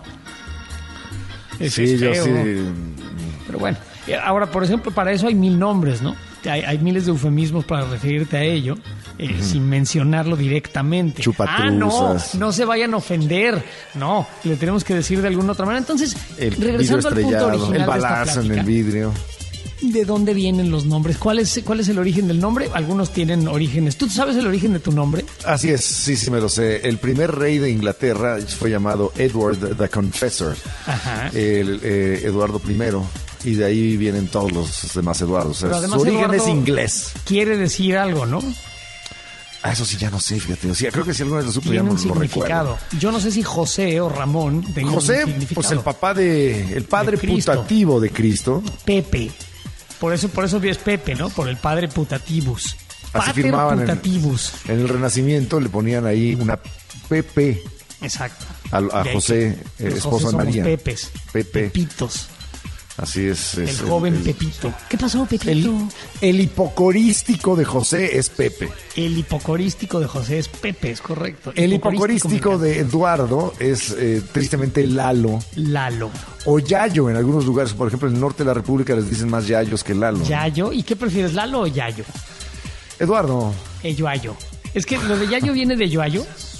Es, Sí, es yo feo. sí. Pero bueno, eh, ahora, por ejemplo, para eso hay mil nombres, ¿no? Hay, hay miles de eufemismos para referirte a ello, eh, sin mencionarlo directamente. Chupatruzas. Ah, no, no se vayan a ofender. No, le tenemos que decir de alguna otra manera. Entonces, El vidrio regresando al punto estrellado, original el de esta balazo en plática, el vidrio. ¿de dónde vienen los nombres? ¿Cuál es, ¿Cuál es el origen del nombre? Algunos tienen orígenes. ¿Tú sabes el origen de tu nombre? Así es, sí, sí me lo sé. El primer rey de Inglaterra fue llamado Edward the Confessor. Ajá. El, eh, Eduardo primero. Y de ahí vienen todos los demás Eduardos. O sea, Pero además su origen Eduardo es inglés. Quiere decir algo, ¿no? Ah, eso sí ya no sé, fíjate. O sea, creo que si alguna vez lo supe ya Tiene no un lo significado. recuerdo. Yo no sé si José o Ramón tengan José, un significado. pues el papá de... El padre De Cristo. putativo de Cristo. Pepe. Por eso, por eso es Pepe, ¿no? Por el padre putativus. Así Pater firmaban en, putativus. en el Renacimiento, le ponían ahí una P P Exacto. a, a De ahí José, que eh, los esposo José de somos María. Pepes. Pepe. Pepitos. Así es. es El joven el, Pepito. ¿Qué pasó, Pepito? El, El, el hipocorístico de José es Pepe. hipocorístico de José es Pepe, es correcto. El hipocorístico me de Eduardo es eh, tristemente Lalo encanta. Lalo. o Yayo en algunos lugares. Por ejemplo, en el norte de la República les dicen más Yayos que Lalo. Yayo. ¿Y qué prefieres, Lalo o Yayo? Eduardo. Yoayo. Es que lo de Yayo viene de Yoayo.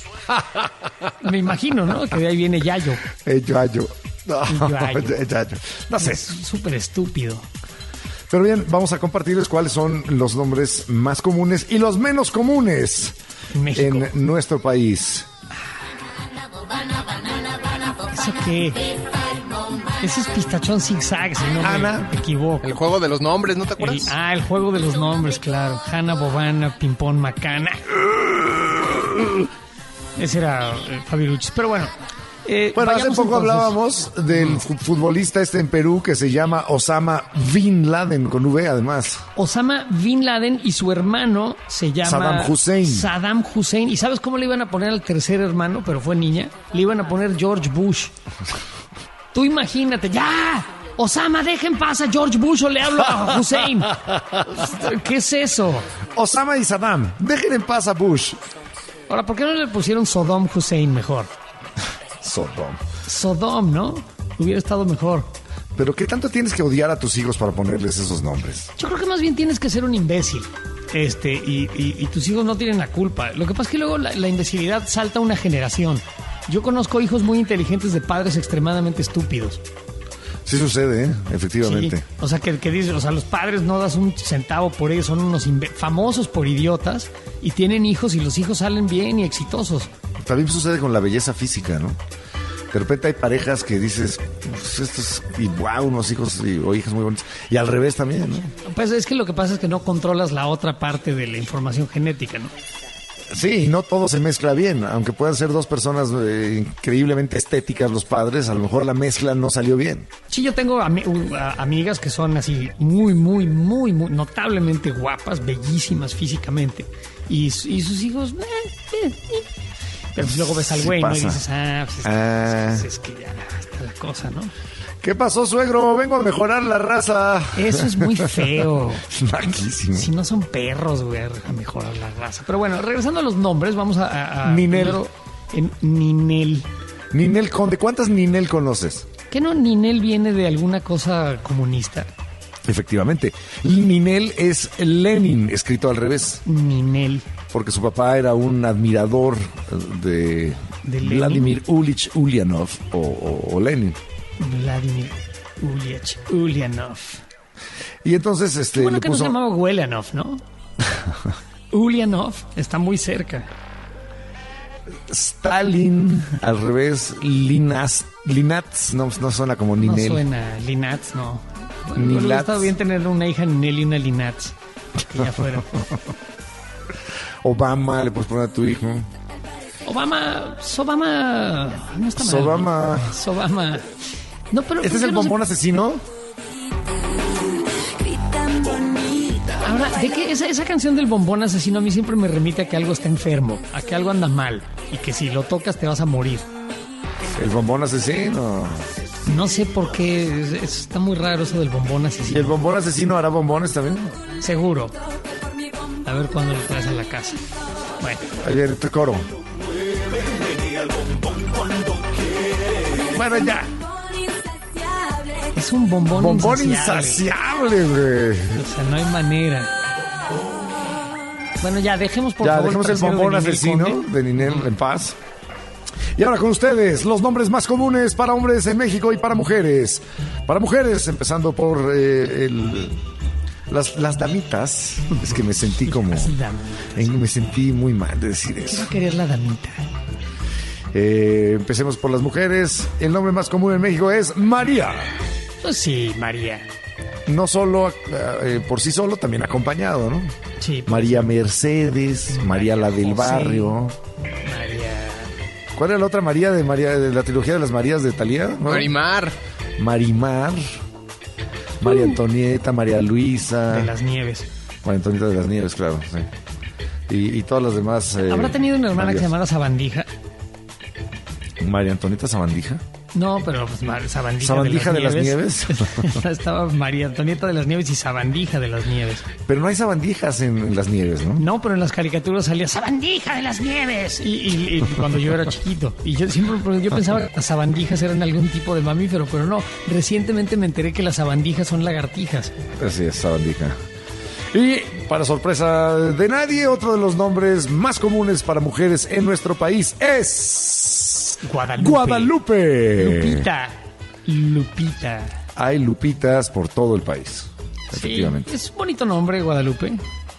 Me imagino, ¿no? Que de ahí viene Yayo. Eh, Yayo. No, Yayo. Yayo. No sé. Es súper estúpido. Pero bien, vamos a compartirles cuáles son los nombres más comunes y los menos comunes En México. en nuestro país. ¿Eso qué? Ese es pistachón zigzag, si no me Ana. equivoco. El juego de los nombres, ¿no te El- acuerdas? ah, el juego de los nombres, claro. Hanna, Bobana, Pimpón, Macana. Ese era eh, Fabiruchis. Pero bueno. eh, Bueno, hace vayamos poco entonces. hablábamos del fu- futbolista este en Perú que se llama Osama Bin Laden, con V además. Osama Bin Laden y su hermano se llama Saddam Hussein. Saddam Hussein. ¿Y sabes cómo le iban a poner al tercer hermano, pero fue niña? Le iban a poner George Bush. Tú imagínate, ¡ya! Osama, dejen pasar a George Bush o le hablo a Hussein. ¿Qué es eso? Osama y Saddam, dejen en paz a Bush. Ahora, ¿por qué no le pusieron Saddam Hussein mejor? Sodom. Sodom, ¿no? Hubiera estado mejor. Pero ¿qué tanto tienes que odiar a tus hijos para ponerles esos nombres? Yo creo que más bien tienes que ser un imbécil. Este, y, y- y tus hijos no tienen la culpa. Lo que pasa es que luego la, la imbecilidad salta una generación. Yo conozco hijos muy inteligentes de padres extremadamente estúpidos. Sí sucede, ¿eh? Efectivamente. Sí, o sea, que, que dices, o sea, los padres no das un centavo por ellos, son unos imbe- famosos por idiotas y tienen hijos y los hijos salen bien y exitosos. También sucede con la belleza física, ¿no? De repente hay parejas que dices, pues estos, y wow, unos hijos y- o hijas muy bonitas. Y al revés también, ¿no? Pues es que lo que pasa es que no controlas la otra parte de la información genética, ¿no? Sí, y no todo se mezcla bien. Aunque puedan ser dos personas eh, increíblemente estéticas los padres, a lo mejor la mezcla no salió bien. Sí, yo tengo ami- u- a- amigas que son así muy, muy, muy, muy notablemente guapas, bellísimas físicamente. Y, su- y sus hijos... eh, eh, eh. Pero pues luego ves al Sí güey, ¿no? Y pasa. dices, ah, pues es, Ah. es- es que ya está la cosa, ¿no? ¿Qué pasó, suegro? Vengo a mejorar la raza. Eso es muy feo. Naquísimo. Si no son perros, güey, a mejorar la raza. Pero bueno, regresando a los nombres, vamos a... a- a- Ninel. primero en Ninel. Ninel Conde, ¿cuántas Ninel conoces? ¿Qué no Ninel viene de alguna cosa comunista? Efectivamente. Ninel es Lenin, escrito al revés. Ninel. Porque su papá era un admirador de, ¿De Lenin? Vladimir Ulich Ulyanov o, o, o Lenin. Vladimir Ulich Ulyanov. Y entonces este, Qué bueno le que puso... no se llamaba Ulyanov, ¿no? Ulyanov está muy cerca. Stalin, al revés, Linas, Linats, no, no suena como Ninel. No suena Linats, no. Bueno, Ni hubiera Lats. estado bien tener una hija Ninel y una Linats. Que ya fuera. Obama, le puedes poner a tu hijo. Obama, Sobama, no está mal. Sobama. Sobama. No, pero ¿Este es yo el no sé- bombón asesino? Ahora, de que esa, esa canción del bombón asesino a mí siempre me remite a que algo está enfermo, a que algo anda mal y que si lo tocas te vas a morir. El bombón asesino. No sé por qué, es- es- está muy raro eso del bombón ¿Y asesino. el bombón asesino hará bombones también? Seguro. A ver cuándo lo traes a la casa. Bueno, Ayer, este coro. Bueno, ya. es un bombón, Bombón insaciable. insaciable, güey. O sea, no hay manera. Bueno, ya, dejemos por Ya, favor dejemos el trasero de bombón Ninel asesino Conde. de Ninel en paz. Y ahora con ustedes, los nombres más comunes para hombres en México y para mujeres. Para mujeres, empezando por eh, el, las, las damitas. Es que me sentí como... Las damitas. en- me sentí muy mal de decir ¿Qué va eso. a querer la damita? Eh, empecemos por las mujeres. El nombre más común en México es María. Pues sí, María. No solo eh, por sí solo, también acompañado, ¿no? Sí, pues, María Mercedes, María la del José. Barrio. María. ¿Cuál era la otra María de María de la trilogía de las Marías de Talía? ¿No? Marimar. Marimar, María Antonieta, María Luisa, De las Nieves. María Antonieta de las Nieves, claro, sí. Y, y todas las demás. eh, ¿Habrá tenido una hermana que Marías. se llamara Sabandija? María Antonieta Sabandija. No, pero pues Mar- Sabandija, ¿Sabandija de de las, las Nieves. Estaba María Antonieta de las Nieves y Sabandija de las Nieves. Pero no hay sabandijas en, en las nieves, ¿no? No, pero en las caricaturas salía Sabandija de las Nieves. Y, y- y cuando yo era chiquito. Y yo siempre pues, yo pensaba que las sabandijas eran algún tipo de mamífero, pero no. Recientemente me enteré que las sabandijas son lagartijas. Así es, sabandija. Y para sorpresa de nadie, otro de los nombres más comunes para mujeres en nuestro país es Guadalupe. Guadalupe. Lupita. Lupita. Hay lupitas por todo el país. Sí, Efectivamente. es un bonito nombre, Guadalupe.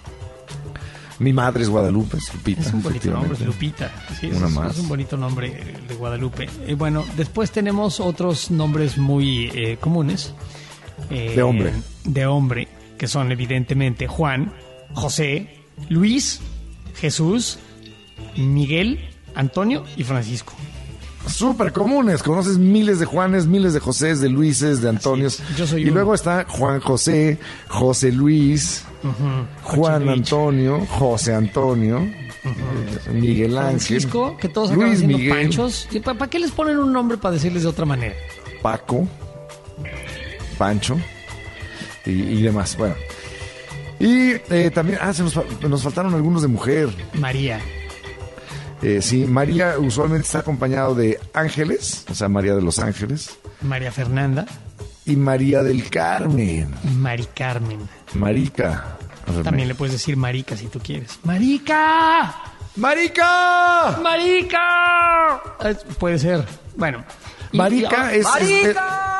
Mi madre es Guadalupe, es Lupita. Es un bonito nombre, efectivamente. Lupita. Sí, es, Una es- más. es un bonito nombre eh, de Guadalupe. Y bueno, después tenemos otros nombres muy eh, comunes. eh, De hombre. De hombre, que son evidentemente Juan, José, Luis, Jesús, Miguel, Antonio y Francisco. Súper comunes. Conoces miles de Juanes, miles de Josés, de Luises, de Antonios. es. Yo soy y uno. luego está Juan José, José Luis, Juan Luis. Antonio, José Antonio, eh, Miguel Ángel, Francisco, que todos acaban Luis siendo Miguel, Panchos. ¿Para qué les ponen un nombre para decirles de otra manera? Paco, Pancho y, y demás. Bueno. Y eh, también, ah, se nos, fa- nos faltaron algunos de mujer. María. Eh, sí, María usualmente está acompañado de ángeles, o sea, María de los Ángeles, María Fernanda. y María del Carmen, Mari Carmen. Marica. También le puedes decir marica si tú quieres. ¡Marica! ¡Marica! ¡Marica! Eh, Puede ser. Bueno. Y- Marica y- es... es-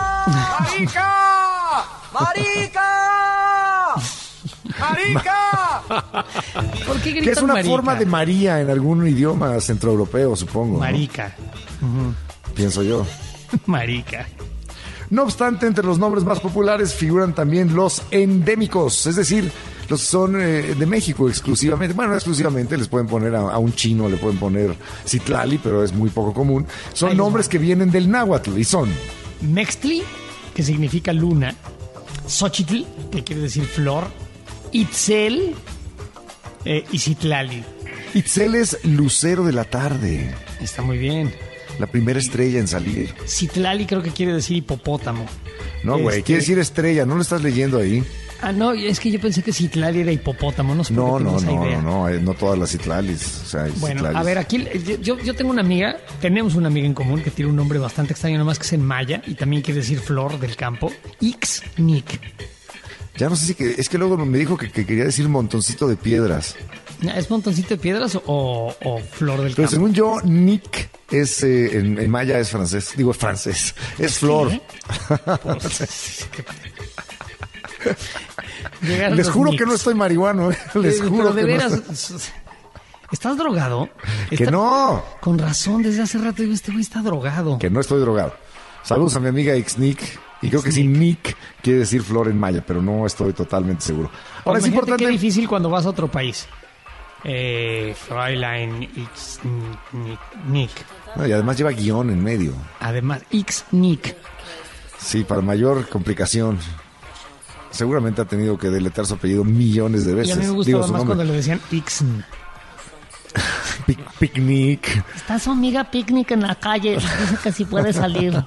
¿Por qué que gritan es una marica? forma de María en algún idioma centroeuropeo, supongo. ¿no? Marica. Pienso yo. Marica. No obstante, entre los nombres más populares figuran también los endémicos, es decir, los que son eh, de México exclusivamente. Bueno, no exclusivamente, les pueden poner a, a un chino, le pueden poner Citlali, pero es muy poco común. Son Ahí les nombres va. que vienen del náhuatl y son Mextli, que significa luna. Xochitl, que quiere decir flor. Itzel eh, y Citlali. Itzel es lucero de la tarde, Está muy bien. la primera estrella en salir. Citlali creo que quiere decir hipopótamo. No, güey, Este- quiere decir estrella, ¿no lo estás leyendo ahí? Ah, no, es que yo pensé que Citlali era hipopótamo, no sé por No, qué tengo no, esa no, idea. no, no, eh, no todas las Citlalis. O sea, hay Bueno, Citlalis. a ver, aquí yo, yo tengo una amiga, tenemos una amiga en común que tiene un nombre bastante extraño, nomás que es en maya y también quiere decir flor del campo. Ixnic. Ya no sé si que... Es que luego me dijo que, que quería decir montoncito de piedras. ¿Es montoncito de piedras o, o flor del Pero campo? según yo, Nick es... Eh, en, en maya es francés. Digo, es francés. Es flor. ¿Eh? Pues, Llegaron Les los juro Knicks. que no estoy marihuano. ¿eh? Les Eh, juro pero de que veras, no estoy... ¿estás drogado? Que Está- no. Con razón, desde hace rato digo, este güey está drogado. Que no estoy drogado. Saludos a mi amiga Ixnick. Y creo que sí, Nick quiere decir flor en maya, pero no estoy totalmente seguro. Ahora es Imagínate importante... qué difícil cuando vas a otro país. Eh, Fräulein X Nick. No, y además lleva guión en medio. Además, X Nick. Sí, para mayor complicación. Seguramente ha tenido que deletrear su apellido millones de Y veces. a mí me Digo, gustaba su más nombre. cuando le decían Ixn. Pic- Picnic. Está su amiga Picnic en la calle. Dice que si puede salir.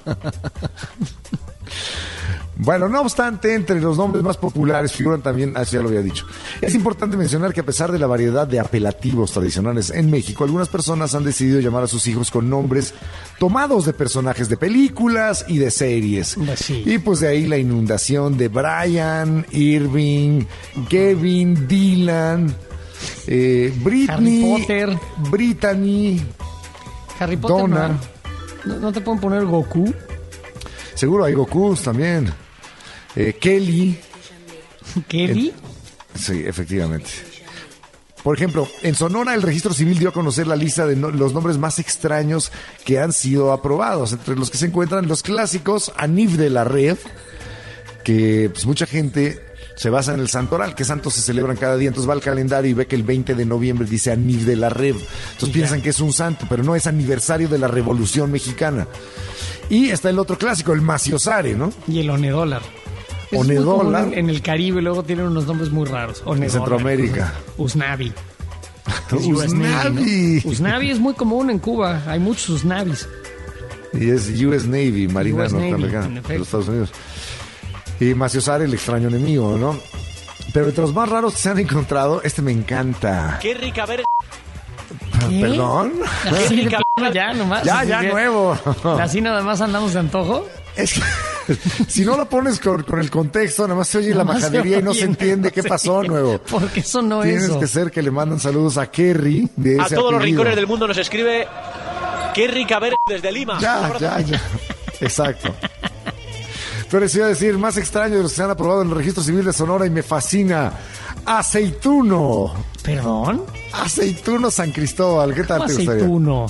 Bueno, no obstante, entre los nombres más populares figuran también, ah, eso ya lo había dicho. Es importante mencionar que a pesar de la variedad de apelativos tradicionales en México, algunas personas han decidido llamar a sus hijos con nombres tomados de personajes de películas y de series. Pues sí. Y pues de ahí la inundación de Brian, Irving, Kevin, Dylan, eh, Britney, Harry Potter. Brittany, Harry Potter. Donna. ¿no? ¿No, no te pueden poner Goku? seguro hay Gokus también, eh, Kelly. ¿Kelly? Sí, efectivamente. Por ejemplo, en Sonora el registro civil dio a conocer la lista de no- los nombres más extraños que han sido aprobados, entre los que se encuentran los clásicos Anif de la Red, que pues, mucha gente se basa en el santoral, que santos se celebran cada día, entonces va al calendario y ve que el veinte de noviembre dice Anif de la Red, entonces Ya. piensan que es un santo, pero no, es aniversario de la Revolución Mexicana. Y está el otro clásico, el Maciosare, ¿no? Y el Onedólar. Eso es muy Onedólar. común En, en el Caribe luego tienen unos nombres muy raros. Onedólar. En Centroamérica. Usnavi. Que es U S Navy, ¿no? Usnavi. Usnavi es muy común en Cuba. Hay muchos Usnavis. Y es U S Navy, Marina U S Navy, en norteamericana, de efecto. los Estados Unidos. Y Maciosare, el extraño enemigo, ¿no? Pero entre los más raros que se han encontrado, este me encanta. Qué rica ver. ¿Qué? ¿Perdón? Así de plano ya nomás. Ya, Así ya, de- nuevo. Así nada más andamos de antojo. Es que si no lo pones con, con el contexto, nada más se oye la Nada más majadería y no se oye, entiende no qué se pasó, entiende. nuevo. Porque eso no Tienes eso. que ser que le mandan saludos a Kerry de A ese todos los apellido. rincones del mundo nos escribe. Qué rica ver desde Lima. Un Ya, abrazo. ya, ya. Exacto. Pero les iba a decir, más extraño de los que se han aprobado en el registro civil de Sonora y me fascina. Aceituno. ¿Perdón? Aceituno San Cristóbal. ¿Qué tal ¿Cómo te gustaría? aceituno?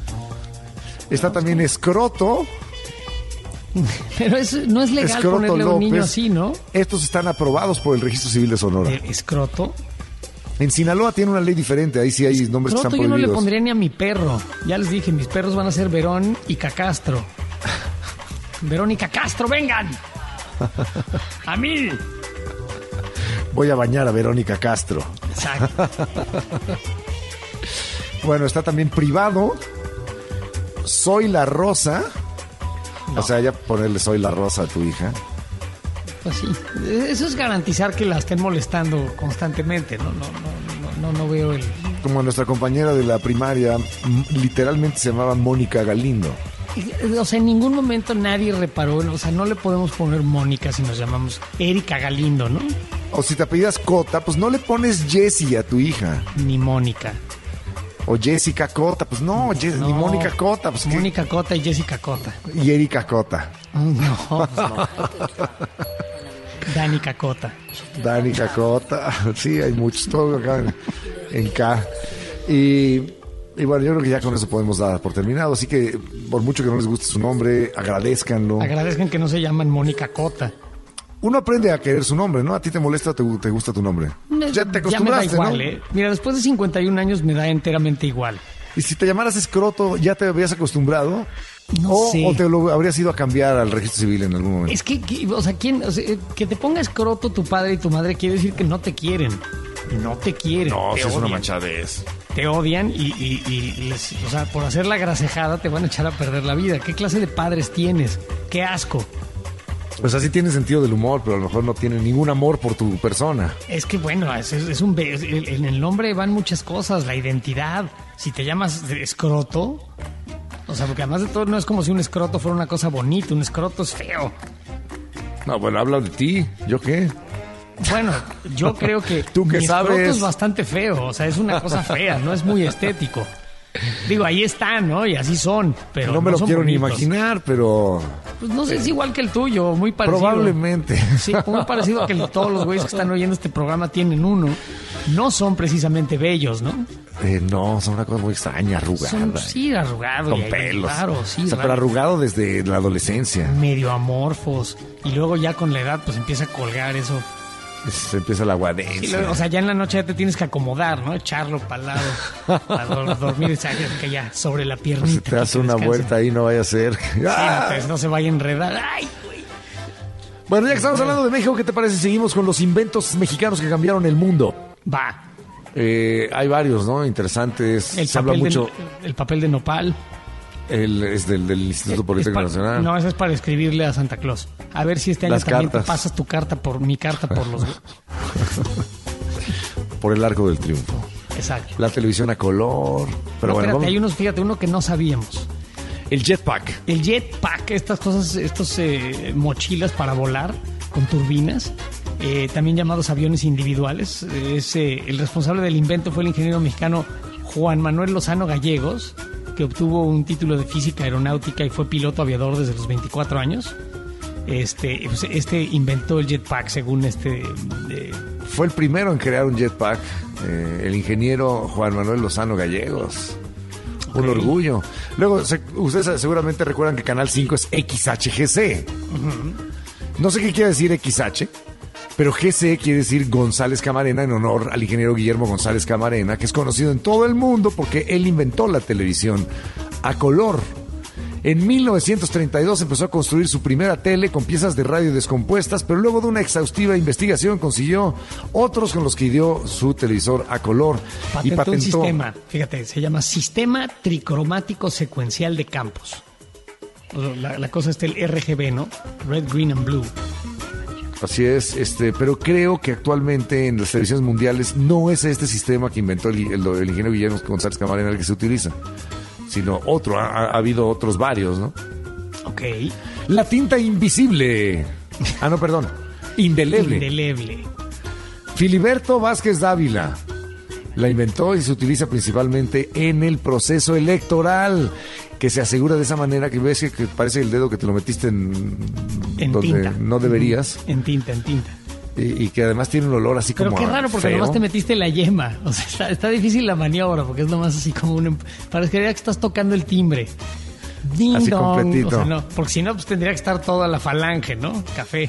Está también Escroto. Pero es, no es legal Escroto ponerle a un niño López. así, ¿no? Estos están aprobados por el registro civil de Sonora. El escroto. En Sinaloa tiene una ley diferente. Ahí sí hay nombres que Escroto están yo no le prohibidos. pondría ni a mi perro. Ya les dije, mis perros van a ser Verón y Cacastro. Verón y Cacastro, vengan. A mí. Voy a bañar a Verónica Castro. Exacto. Bueno, está también privado. Soy la Rosa. O sea, ya ponerle Soy la Rosa a tu hija. Pues sí. Eso es garantizar que la estén molestando constantemente. No, no, no, no, no, no veo el. Como nuestra compañera de la primaria, m- literalmente se llamaba Mónica Galindo. O sea, en ningún momento nadie reparó. O sea, no le podemos poner Mónica si nos llamamos Erika Galindo, ¿no? O si te apellidas Cota, pues no le pones Jessie a tu hija. Ni Mónica. O Jessica Cota, pues no, Jess- ni No. Mónica Cota, pues ¿qué? Mónica Cota y Jessica Cota. Y Erika Cota. No, pues no. Dani Cacota. Danica Cota. Sí, hay muchos, todo acá en, en K. Y, y bueno, yo creo que ya con eso podemos dar por terminado. Así que, por mucho que no les guste su nombre, agradezcanlo. Agradezcan que no se llaman Mónica Cota. Uno aprende a querer su nombre, ¿no? ¿A ti te molesta o te, te gusta tu nombre? Ya te Ya me da acostumbraste, igual, ¿no? ¿eh? Mira, después de cincuenta y un años me da enteramente igual. Y si te llamaras Escroto, ¿ya te habrías acostumbrado? No o, sé. ¿O te lo habrías ido a cambiar al registro civil en algún momento? Es que, que- o sea, ¿quién, o sea, que te ponga escroto tu padre y tu madre quiere decir que no te quieren. No te quieren. te odian. manchadez. Te odian y, y- y les- o sea, por hacer la grasejada te van a echar a perder la vida. ¿Qué clase de padres tienes? ¡Qué asco! Pues así tiene sentido del humor, pero a lo mejor no tiene ningún amor por tu persona. Es que bueno, es, es- es un be- es- el- en el nombre van muchas cosas, la identidad. Si te llamas escroto, o sea, porque además de todo no es como si un escroto fuera una cosa bonita, un escroto es feo. No, bueno, habla de ti. ¿Yo qué? Bueno, yo creo que ¿Tú qué mi sabes? escroto es bastante feo, o sea, es una cosa fea, no es muy estético. Digo, ahí están, ¿no? Y así son, pero no me lo son quiero ni bonitos. imaginar, pero Pues no sé, es igual que el tuyo, muy parecido. probablemente. Sí, muy parecido a que todos los güeyes que están oyendo este programa tienen uno. No son precisamente bellos, ¿no? Eh, no, son una cosa muy extraña, arrugada. Son, sí, arrugados. Con y ahí, pelos. Claro, sí. O sea, pero raro. arrugado desde la adolescencia. Medio amorfos. Y luego ya con la edad, pues empieza a colgar eso. Se empieza la Sí, aguadencia. luego, o sea, ya en la noche ya te tienes que acomodar, ¿no? Echarlo para el lado. Para dor- dormir, o sea, que ya sobre la piernita. Se te aquí hace que una descanse. vuelta ahí, no vaya a ser. Sí, no, pues, no se vaya a enredar. ¡Ay, güey! Bueno, ya que estamos hablando de México, ¿qué te parece? Seguimos con los inventos mexicanos que cambiaron el mundo. Va. Eh, hay varios, ¿no? Interesantes. El Se habla papel, mucho. de, el papel de nopal. El, es del, del Instituto Es Politécnico para- Nacional. No, eso es para escribirle a Santa Claus. A ver si este año Las también cartas. te pasas tu carta por mi carta por los. Por el Arco del Triunfo. Exacto. La televisión a color. Pero No, bueno, espérate, vamos- hay unos, fíjate, uno que no sabíamos. el jetpack. El jetpack, estas cosas, estos eh, mochilas para volar con turbinas, eh, también llamados aviones individuales. Es, eh, el responsable del invento fue el ingeniero mexicano Juan Manuel Lozano Gallegos, que obtuvo un título de física aeronáutica y fue piloto aviador desde los veinticuatro años. Este, pues, este inventó el jetpack según este... eh, Fue el primero en crear un jetpack. eh, el ingeniero Juan Manuel Lozano Gallegos. Un Ok. orgullo. Luego, se- ustedes seguramente recuerdan que Canal cinco es X H G C. No sé qué quiere decir X H, pero G C quiere decir González Camarena, en honor al ingeniero Guillermo González Camarena, que es conocido en todo el mundo porque él inventó la televisión a color. En mil novecientos treinta y dos empezó a construir su primera tele con piezas de radio descompuestas, pero luego de una exhaustiva investigación consiguió otros con los que ideó su televisor a color y patentó un patentó. sistema, fíjate, se llama Sistema Tricromático Secuencial de Campos. O sea, La, la cosa es el R G B, ¿no? Red, Green and Blue. Así es, este, pero creo que actualmente en las televisiones mundiales no es este sistema que inventó el, el- el ingeniero Guillermo González Camarena el que se utiliza, sino otro. Ha, ha habido otros varios, ¿no? Ok. La tinta invisible. Ah, no, perdón. Indeleble. Indeleble. Filiberto Vázquez Dávila la inventó y se utiliza principalmente en el proceso electoral, que se asegura de esa manera que ves que, que parece el dedo que te lo metiste en, En donde tinta. no deberías, En tinta, en tinta. y, y que además tiene un olor así Pero como qué a raro, porque feo. nomás te metiste la yema. O sea, está, está difícil la maniobra, porque es nomás así como un... Parecería que estás tocando el timbre. Ding Así dong. completito. O sea, no, porque si no, pues tendría que estar toda la falange, ¿no? Café.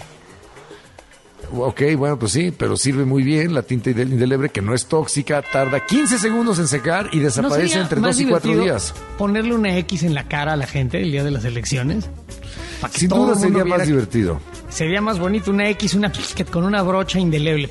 Ok, bueno, pues sí, pero sirve muy bien la tinta indel- indeleble, que no es tóxica, tarda quince segundos en secar y ¿No desaparece sería entre más dos y cuatro divertido días. ponerle una X en la cara a la gente el día de las elecciones? Para que Sin todo duda el mundo sería más viera- divertido. Sería más bonito una X, una que con una brocha indeleble.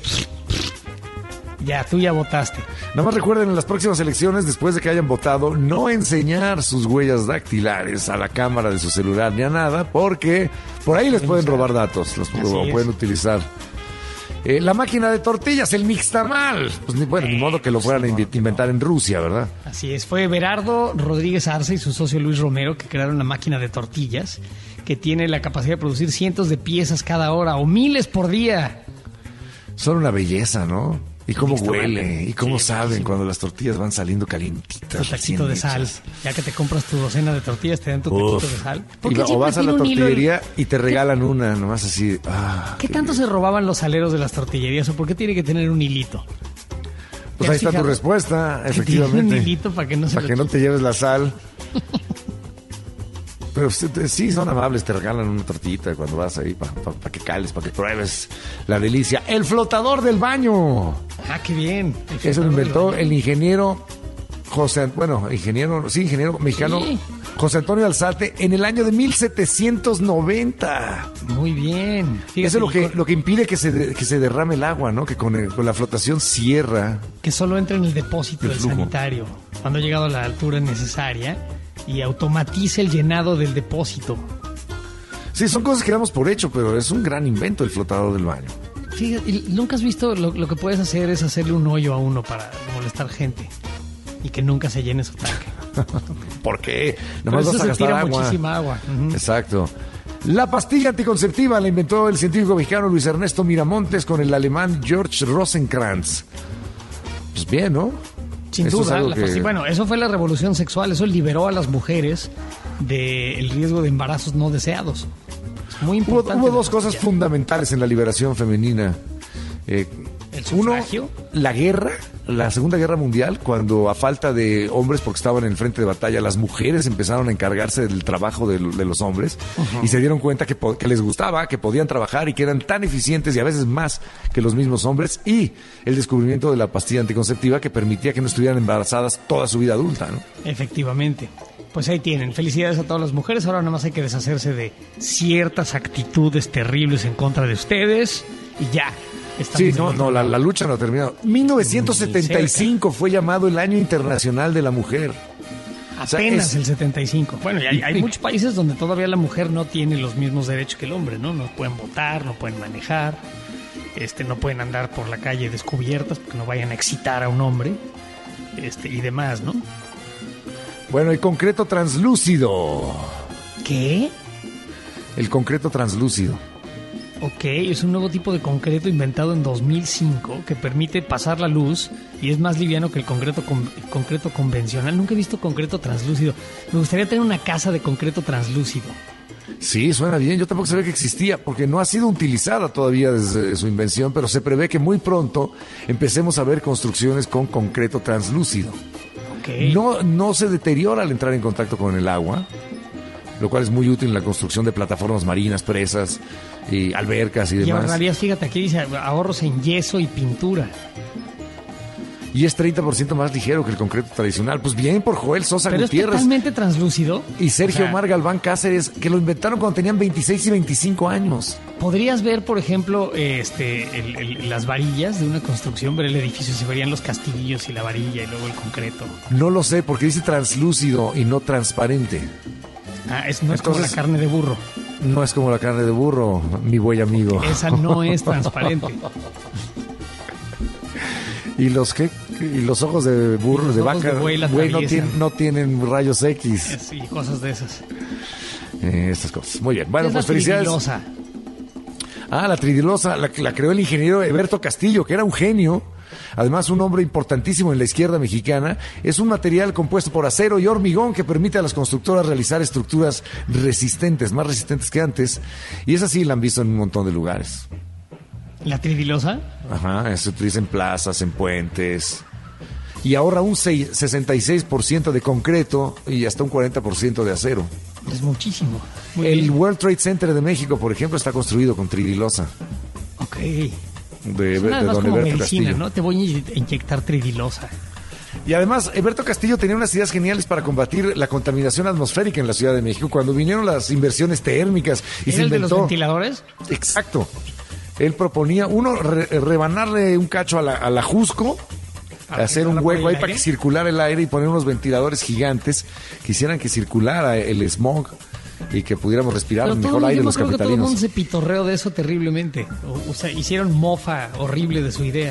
Ya, tú ya votaste. Nada más recuerden, en las próximas elecciones, después de que hayan votado, no enseñar sus huellas dactilares a la cámara de su celular ni a nada, porque por ahí les pueden robar datos, los Así lo es. pueden utilizar. Eh, la máquina de tortillas, el mixtamal. Pues ni, bueno, ni modo que lo fueran a invi- inventar en Rusia, ¿verdad? Así es, fue Berardo Rodríguez Arce y su socio Luis Romero que crearon la máquina de tortillas, que tiene la capacidad de producir cientos de piezas cada hora o miles por día. Son una belleza, ¿no? Y cómo Mixtamal. huele, y cómo Sí, saben buenísimo. cuando las tortillas van saliendo Tu calientitas. taquito recién de sal. hechas. Ya que te compras tu docena de tortillas, te dan tu Uf. taquito de sal. ¿Por Y qué va- o siempre vas a la tiene un hilo el- tortillería y te regalan una, nomás así. Ah, ¿Qué tanto se robaban los saleros de las tortillerías o por qué tiene que tener un hilito? pues ¿Te ahí has está tu fijado? respuesta, Que tiene efectivamente. un hilito para que no se Para lo que no quite. te lleves la sal. Pero sí, te- sí, son amables, te regalan una tortillita cuando vas ahí para que cales, para que pruebes la delicia. El flotador del baño. Ah, qué bien. El Eso lo flotador inventó del el ingeniero José, An- bueno, ingeniero, sí, ingeniero mexicano Sí. José Antonio Alzate en el año de mil setecientos noventa. baño. Muy bien. Fíjate, Eso es lo y que, con- lo que impide que se, de- que se derrame el agua, ¿no? Que con, el- con la flotación cierra. que solo entra en el depósito El del flujo. sanitario cuando ha llegado a la altura necesaria y automatiza el llenado del depósito. Sí, son cosas que damos por hecho, pero es un gran invento el flotador del baño. Fíjate, y ¿nunca has visto lo, lo que puedes hacer es hacerle un hoyo a uno para molestar gente y que nunca se llene su tanque? ¿Por qué? Por Nomás eso vas a se gastar tira agua. muchísima agua. Ujú. Exacto. La pastilla anticonceptiva la inventó el científico mexicano Luis Ernesto Miramontes con el alemán George Rosenkrantz. Pues bien, ¿no? Sin Eso es duda. algo La que- pastilla- Bueno, eso fue la revolución sexual. Eso liberó a las mujeres del riesgo de embarazos no deseados. Es muy Hubo, importante. hubo la dos cosas pastilla. fundamentales en la liberación femenina. Eh, ¿El uno, sufragio? la guerra, la Segunda Guerra Mundial, cuando a falta de hombres porque estaban en el frente de batalla, las mujeres empezaron a encargarse del trabajo de, de los hombres y se dieron cuenta que, po- que les gustaba, que podían trabajar y que eran tan eficientes y a veces más que los mismos hombres, y el descubrimiento de la pastilla anticonceptiva que permitía que no estuvieran embarazadas toda su vida adulta, ¿no? Efectivamente. Pues ahí tienen. Felicidades a todas las mujeres. Ahora nada más hay que deshacerse de ciertas actitudes terribles en contra de ustedes y ya. Estamos Sí, del no, otro no, la, lado. la lucha no ha terminado. mil novecientos setenta y cinco fue llamado el Año Internacional de la Mujer. O sea, Apenas es- el setenta y cinco. Bueno, y hay, hay muchos países donde todavía la mujer no tiene los mismos derechos que el hombre, ¿no? No pueden votar, no pueden manejar, este, no pueden andar por la calle descubiertas porque no vayan a excitar a un hombre, este, y demás, ¿no? Bueno, el concreto translúcido. ¿Qué? El concreto translúcido. Ok, es un nuevo tipo de concreto inventado en dos mil cinco que permite pasar la luz y es más liviano que el concreto, con- el concreto convencional. Nunca he visto concreto translúcido. Me gustaría tener una casa de concreto translúcido. Sí, suena bien. Yo tampoco sabía que existía porque no ha sido utilizada todavía desde su invención, pero se prevé que muy pronto empecemos a ver construcciones con concreto translúcido. Ok. No, no se deteriora al entrar en contacto con el agua, lo cual es muy útil en la construcción de plataformas marinas, presas y albercas y Y demás. ahorrarías, fíjate, aquí dice ahorros en yeso y pintura. Y es treinta por ciento más ligero que el concreto tradicional. Pues bien por Joel Sosa Pero es Gutiérrez totalmente translúcido. y Sergio O sea, Omar Galván Cáceres, que lo inventaron cuando tenían veintiséis y veinticinco años. Podrías ver, por ejemplo, este, el- el- las varillas de una construcción, ver el edificio, se verían los castillos y la varilla y luego el concreto. No lo sé, porque dice translúcido y no transparente. Ah, es, no es como la Entonces- carne de burro. No es como la carne de burro, mi buen amigo. Esa no es transparente. ¿Y los qué? ¿Y los ojos de burro, Y los de ojos vaca? de buey la Güey, no, atraviesan. tien- no tienen rayos X. Es- y cosas de esas. Eh, estas cosas. Muy bien. Bueno, ¿Qué es pues la felicidades. tridilosa? Ah, la tridilosa la, la creó el ingeniero Eberto Castillo, que era un genio. Además, un hombre importantísimo en la izquierda mexicana. Es un material compuesto por acero y hormigón que permite a las constructoras realizar estructuras resistentes, más resistentes que antes. Y esa sí la han visto en un montón de lugares. ¿La tridilosa? Ajá, se utiliza en plazas, en puentes. Y ahorra un seis- sesenta y seis por ciento de concreto y hasta un cuarenta por ciento de acero. Es muchísimo. Muy El bien. World Trade Center de México, por ejemplo, está construido con tridilosa. Ok. De, Suena de además don como Eberto medicina, Castillo. ¿no? Te voy a inyectar tridilosa. Y además, Eberto Castillo tenía unas ideas geniales para combatir la contaminación atmosférica en la Ciudad de México. Cuando vinieron las inversiones térmicas y ¿Era se el de los inventó... ventiladores? Exacto. Él proponía, uno, re- rebanarle un cacho a la, a la Jusco, Para hacer que un entrara por hueco el ahí para aire. que circulara el aire y poner unos ventiladores gigantes que hicieran que circulara el smog y que pudiéramos respirar Pero el todo mejor el aire mundo, los yo creo que todo el mundo capitalinos. se pitorreó de eso terriblemente. O, o sea, hicieron mofa horrible de su idea.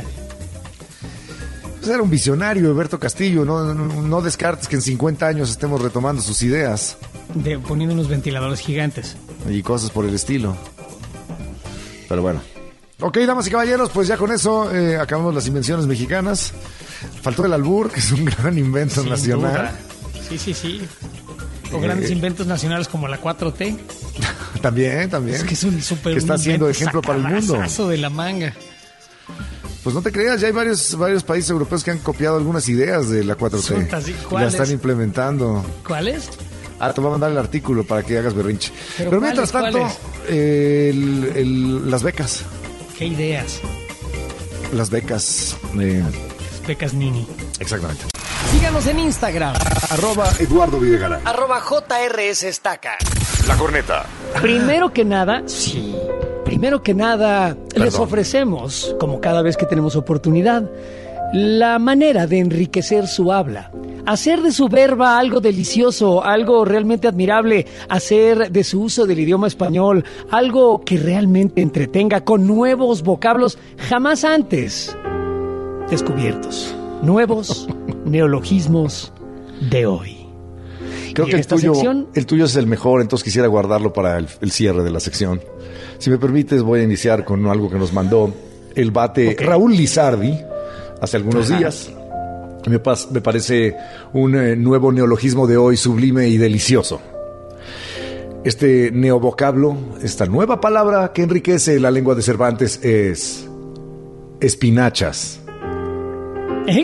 Pues era un visionario, Eberto Castillo. No, no, no descartes que en cincuenta años estemos retomando sus ideas De poniendo unos ventiladores gigantes. y cosas por el estilo. Pero bueno. Ok, damas y caballeros, pues ya con eso eh, acabamos las invenciones mexicanas. Faltó el albur, que es un gran invento Sin nacional. duda. Sí, sí, sí. O Eh, grandes inventos nacionales como la cuatro T. También, también. Es que es un súper Que está un siendo invento ejemplo para el mundo. sacadazazo de la manga. Pues no te creas, ya hay varios, varios países europeos que han copiado algunas ideas de la cuatro T. Resulta, sí. Y la ¿Cuáles? están implementando. ¿Cuál es? Ah, te voy a mandar el artículo para que hagas berrinche. ¿Pero Pero, mientras cuáles, tanto, cuáles? eh, el- el- las becas. ¿Qué ideas? Las becas. eh, Becas Nini. exactamente. Síganos en Instagram. Arroba Eduardo Videgaray. Arroba J R S Estaca. La corneta. Primero que nada, sí. Primero que nada, les ofrecemos, como cada vez que tenemos oportunidad, la manera de enriquecer su habla. Hacer de su verba algo delicioso, algo realmente admirable, hacer de su uso del idioma español algo que realmente entretenga con nuevos vocablos jamás antes descubiertos, nuevos neologismos de hoy. Creo y que en el esta tuyo, sección, el tuyo es el mejor, entonces quisiera guardarlo para el, el cierre de la sección. Si me permites, voy a iniciar con algo que nos mandó el bate Okay. Raúl Lizardi hace algunos Ajá. días. Me, pas, me parece un eh, nuevo neologismo de hoy sublime y delicioso. Este neovocablo, esta nueva palabra que enriquece la lengua de Cervantes es espinachas. ¿eh?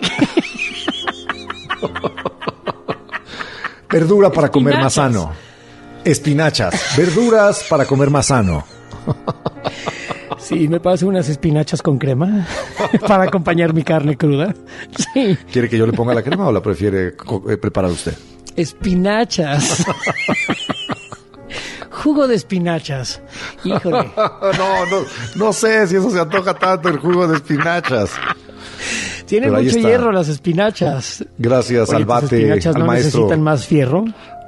Verdura para comer más Espinachas. sano. Espinachas, verduras para comer más sano. Sí, me paso unas espinachas con crema para acompañar mi carne cruda. Sí, ¿Quiere que yo le ponga la crema o la prefiere co- eh, preparar usted? espinachas. Jugo de espinachas. Híjole. No, no, no sé si eso se antoja tanto, el jugo de espinachas. Tienen Pero ahí mucho está. hierro las espinachas. Gracias Oye, al ¿tus bate, espinachas al no maestro. necesitan más fierro?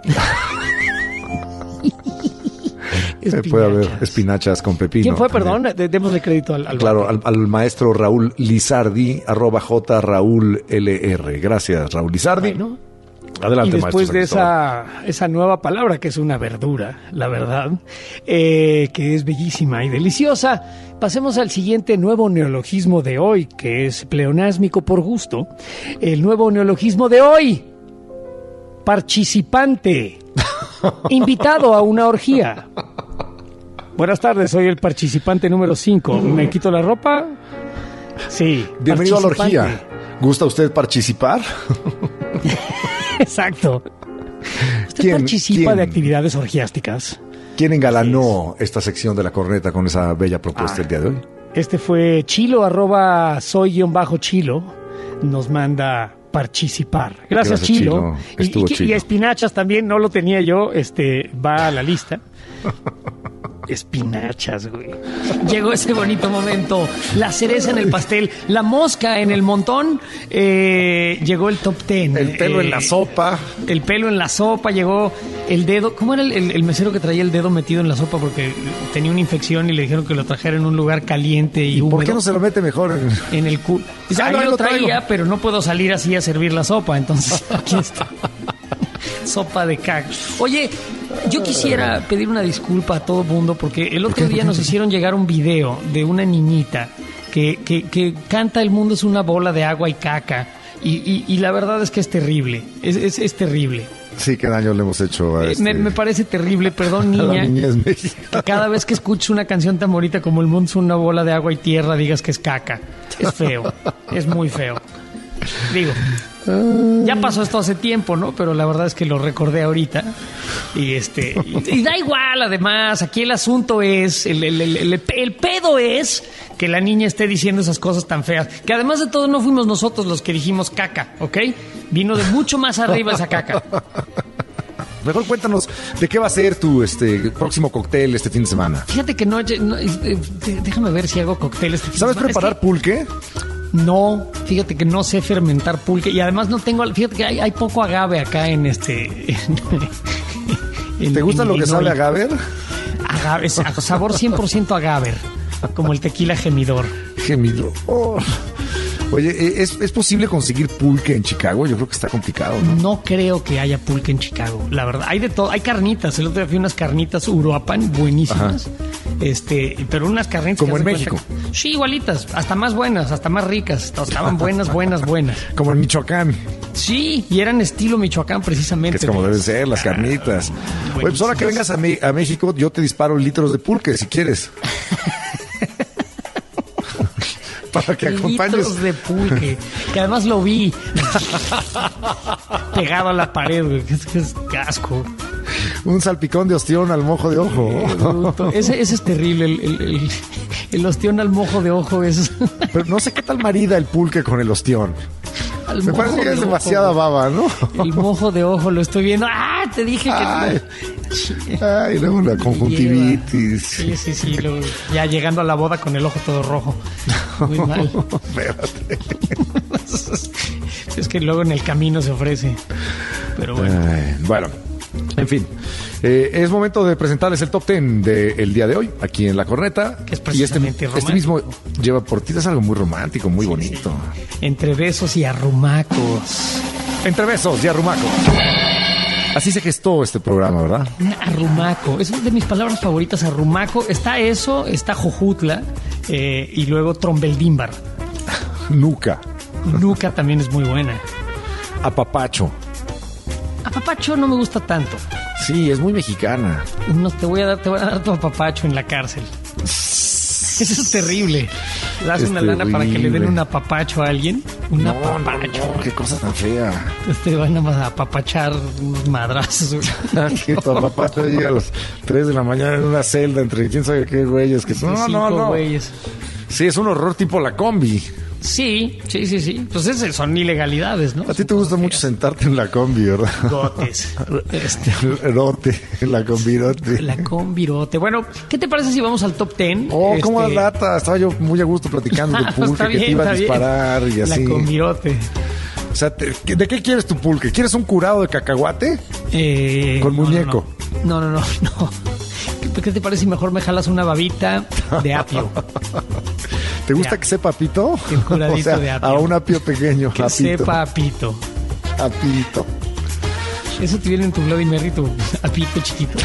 Eh, puede haber Espinachas. espinachas con pepino. ¿Quién fue? también. Perdón, de- démosle crédito al, al Claro, bate. al, al maestro Raúl Lizardi, arroba J Raúl L R. Gracias, Raúl Lizardi. Bueno. Adelante, Y después maestro. de San esa, esa nueva palabra, que es una verdura, la verdad, eh, que es bellísima y deliciosa, pasemos al siguiente nuevo neologismo de hoy, que es pleonásmico por gusto. El nuevo neologismo de hoy, participante, invitado a una orgía. Buenas tardes, soy el participante número cinco. ¿Me quito la ropa? Sí. Bienvenido a la participante. orgía. ¿Gusta usted participar? Exacto. ¿Usted ¿Quién- participa quién? de actividades orgiásticas? ¿Quién engalanó esta sección de la corneta con esa bella propuesta el día de hoy? Este fue Chilo, arroba soy guión bajo Chilo. Nos manda participar. Gracias, Gracias, Chilo. Chilo. Y- Estuvo y, y chido. espinachas también, no lo tenía yo, este, va a la lista. Espinachas, güey. Llegó ese bonito momento. La cereza en el pastel, la mosca en el montón. Eh, llegó el top ten. El pelo Eh, en la sopa. El pelo en la sopa, llegó el dedo. ¿Cómo era el, el- el mesero que traía el dedo metido en la sopa porque tenía una infección y le dijeron que lo trajera en un lugar caliente y, ¿Y húmedo? por qué no se lo mete mejor? en- En el culo. Dice, Ah, ahí no, ahí lo lo traigo. traía, pero no puedo salir así a servir la sopa. Entonces, aquí está. Sopa de caca. Oye, yo quisiera pedir una disculpa a todo mundo porque el otro día nos hicieron llegar un video de una niñita que, que, que canta El mundo es una bola de agua y caca. Y, y, y la verdad es que es terrible. Es, es, es terrible. Sí, qué daño le hemos hecho a Eh, este, Me, me parece terrible, perdón, a la niña. niñez mexicana. Que cada vez que escuches una canción tan bonita como El mundo es una bola de agua y tierra, digas que es caca. Es feo, es muy feo. Digo, ya pasó esto hace tiempo, ¿no? Pero la verdad es que lo recordé ahorita. Y este y, y da igual, además, aquí el asunto es, el, el, el, el, el pedo es que la niña esté diciendo esas cosas tan feas. Que además de todo no fuimos nosotros los que dijimos caca, ¿ok? Vino de mucho más arriba esa caca. Mejor cuéntanos de qué va a ser tu este próximo cóctel este fin de semana. Fíjate que no, no, eh, déjame ver si hago cócteles. este fin de ¿Sabes semana. Es preparar pulque? que no, fíjate que no sé fermentar pulque y además no tengo, fíjate que hay, hay poco agave acá en este. en- en- ¿Te gusta en lo que Illinois. sabe a Gaber? Agave, sa- sabor cien por ciento agave, como el tequila gemidor. Gemido. Oh. Oye, ¿es, ¿es posible conseguir pulque en Chicago? Yo creo que está complicado, ¿no? No creo que haya pulque en Chicago, la verdad. Hay de todo, hay carnitas. El otro día fui a unas carnitas Uruapan buenísimas. Este, pero unas carnitas Como que en haz de México. cuenta- Sí, igualitas, hasta más buenas, hasta más ricas. Estaban buenas, buenas, buenas. Como en Michoacán, Sí, y eran estilo Michoacán precisamente. que es como deben ser, las carnitas. Oye, pues ahora que vengas a, Me- a México, yo te disparo litros de pulque, si quieres. Para que acompañes. Litros de pulque, que además lo vi pegado a la pared, güey. Es que es asco. Un salpicón de ostión al mojo de ojo. Ese, ese es terrible. El, el, el, el ostión al mojo de ojo es. Pero no sé qué tal marida el pulque con el ostión. al Me mojo parece que de es ojo, demasiada güey. baba, ¿no? El mojo de ojo, lo estoy viendo. ¡Ah! Te dije que Ay. no. Ay, luego la conjuntivitis. Sí, sí, sí. luego ya llegando a la boda con el ojo todo rojo. Muy mal. Espérate. Es que luego en el camino se ofrece. Pero bueno. Ay, bueno, en fin. Eh, es momento de presentarles el top ten del día de hoy, aquí en La Corneta. Que es y este, precisamente este mismo romántico. lleva por ti, es algo muy romántico, muy bonito. Entre besos y arrumacos. Entre besos y arrumacos. Así se gestó este programa, ¿verdad? Arrumaco. Es una de mis palabras favoritas, arrumaco. Está eso, está jojutla eh, y luego trombeldímbar. Nuca. Nuca también es muy buena. Apapacho. Apapacho no me gusta tanto. Sí, es muy mexicana. No, te voy a dar, te voy a dar tu apapacho en la cárcel. Eso es terrible. Das Es una lana para que le den terrible. un apapacho a alguien. Un No, apapacho. no, no, qué cosa tan fea. Te van a apapachar unos madrazos. Que tu apapacho llega a las tres de la mañana en una celda entre quién sabe qué güeyes. Que... No, Cinco no, no. güeyes. Sí, es un horror tipo la combi. Sí, sí, sí, sí. Pues esas son ilegalidades, ¿no? A ti te gusta mucho sentarte en la combi, ¿verdad? Gotes. Este, El rote, la combirote. la combirote. Bueno, ¿qué te parece si vamos al top ten? Oh, ¿cómo Este, la lata? Estaba yo muy a gusto platicando de Ah, tu pues pulque está que te bien, iba a está bien. disparar y así. La combirote. O sea, te- ¿de qué quieres tu pulque? ¿Quieres un curado de cacahuate? Eh, Con no, muñeco. No, no, no, no. no. ¿Qué, ¿Qué te parece si mejor me jalas una babita de apio? ¿Te gusta Ya. que sepa apito? El curadito O sea, de apio. a un apio pequeño, Que apito. sepa apito. Apito. Eso te viene en tu Bloody Mary, tu apito chiquito.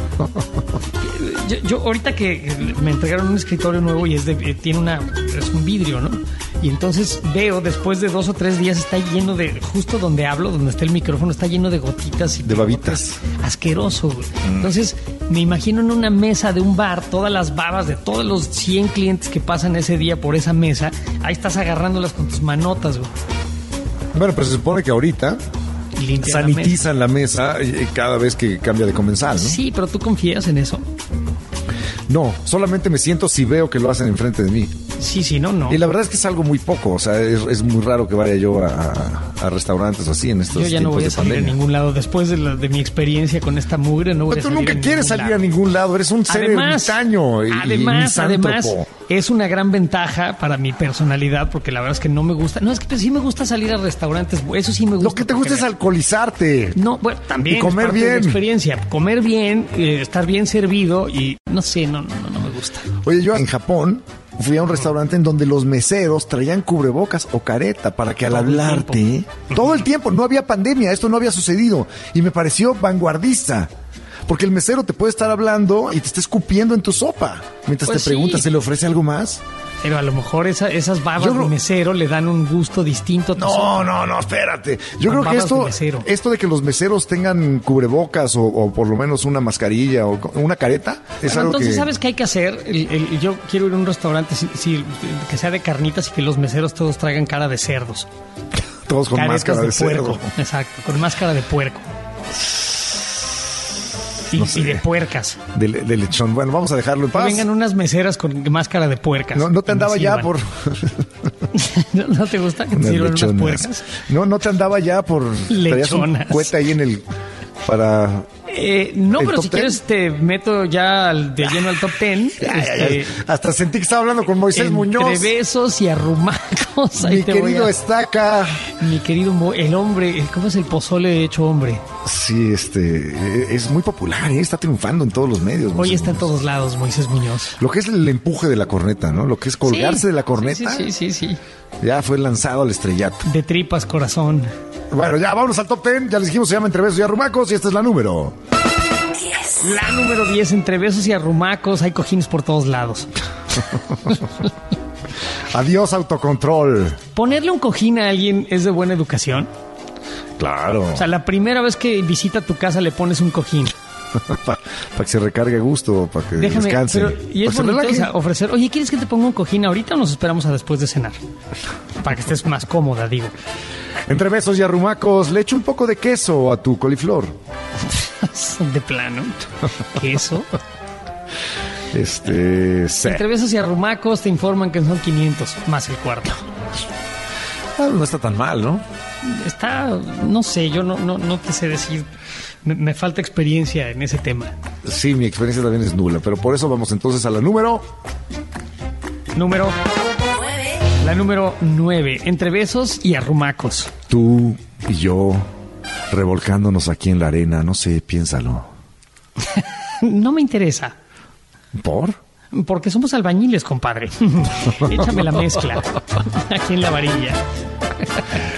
Yo, yo ahorita que me entregaron un escritorio nuevo y es de, eh, tiene una, es un vidrio, ¿no? Y entonces veo, después de dos o tres días está lleno de, justo donde hablo, donde está el micrófono, está lleno de gotitas y De babitas. asqueroso, güey. Entonces me imagino en una mesa de un bar, todas las babas de todos los cien clientes que pasan ese día por esa mesa, ahí estás agarrándolas con tus manotas, güey. Bueno, pero se supone que ahorita Y limpias la mesa. sanitizan la mesa eh, cada vez que cambia de comensal, ¿no? Sí, pero tú confías en eso. No, solamente me siento si veo que lo hacen enfrente de mí. Sí, sí, no, no. Y la verdad es que es algo muy poco, o sea, es, es muy raro que vaya yo a, a- a restaurantes así en estos Yo ya no tiempos voy a de salir a pandemia. ningún lado. Después de, la- de mi experiencia con esta mugre, no voy Pero a tú salir nunca a quieres ningún salir lado. a ningún lado, eres un ser Además, ermitaño y, y además, misántropo. además, es una gran ventaja para mi personalidad, porque la verdad es que no me gusta. No, es que sí me gusta salir a restaurantes. Eso sí me gusta. Lo que te porque gusta es alcoholizarte. No, bueno, también Y comer es parte de la bien. experiencia. Comer bien, eh, estar bien servido y no sé, no, no, no, no me gusta. Oye, yo en Japón fui a un restaurante en donde los meseros traían cubrebocas o careta para que al Todo el hablarte, todo el tiempo, no había pandemia, esto no había sucedido y me pareció vanguardista. Porque el mesero te puede estar hablando y te está escupiendo en tu sopa. Mientras Pues te preguntas, sí. ¿se le ofrece algo más? Pero a lo mejor esa- esas babas Yo creo- de mesero le dan un gusto distinto a tu No, sopa. no, no, espérate. Yo Con creo que babas de esto, mesero. esto de que los meseros tengan cubrebocas o, o por lo menos una mascarilla o co- una careta, es Bueno, algo entonces, que... ¿sabes qué hay que hacer? El- el- yo quiero ir a un restaurante si- si- que sea de carnitas y que los meseros todos traigan cara de cerdos. Todos con Caretas máscara de, puerco. cerdo. Exacto, con máscara de puerco. Y, No sé. y de puercas. De, le- de lechón. Bueno, vamos a dejarlo en Que paz. vengan unas meseras con máscara de puercas. No, no te que me andaba ya sirvan. por... ¿No, no te gusta que te unas sirvan unas lechonas. puercas? No, no te andaba ya por... traías un Lechonas. cohete ahí en el... Para... Eh, no, ¿El pero top si ten? quieres te meto ya al- de lleno al top ten. Ay, ay, ay. Este, Hasta sentí que estaba hablando con Moisés entre Muñoz. besos y arrumacos. ahí Mi te voy querido a- Estaca. Mi querido, Mo- el hombre, el- ¿cómo es el pozole hecho hombre? Sí, este... eh, Es muy popular, ¿eh? Está triunfando en todos los medios. Hoy Moisés está en Muñoz. todos lados, Moisés Muñoz. Lo que es el empuje de la corneta, ¿no? Lo que es colgarse Sí, de la corneta. Sí, sí, sí, sí. Ya fue lanzado al estrellato. De tripas, corazón. Bueno, ya vámonos al top ten. Ya les dijimos, se llama Entre Besos y Arrumacos y esta es la número. La número diez, entre besos y arrumacos, hay cojines por todos lados. Adiós, autocontrol. Ponerle un cojín a alguien es de buena educación. Claro. O sea, la primera vez que visita tu casa le pones un cojín. Para que se recargue a gusto, para que Déjame, descanse. pero, y es Para que se bonito, relaje. o sea, ofrecer, oye, ¿quieres que te ponga un cojín ahorita o nos esperamos a después de cenar? Para que estés más cómoda, digo. Entre besos y arrumacos, le echo un poco de queso a tu coliflor. De plano. Queso. Este... sí. Entre besos y arrumacos te informan que son quinientos más el cuarto. Ah, no está tan mal, ¿no? Está, no sé, yo no, no, no te sé decir. Me, me falta experiencia en ese tema. Sí, mi experiencia también es nula, pero por eso vamos entonces a la número... Número La número nueve. Entre besos y arrumacos. Tú y yo revolcándonos aquí en la arena, no sé, piénsalo. No me interesa. ¿Por? Porque somos albañiles, compadre. Échame la mezcla. Aquí en la varilla.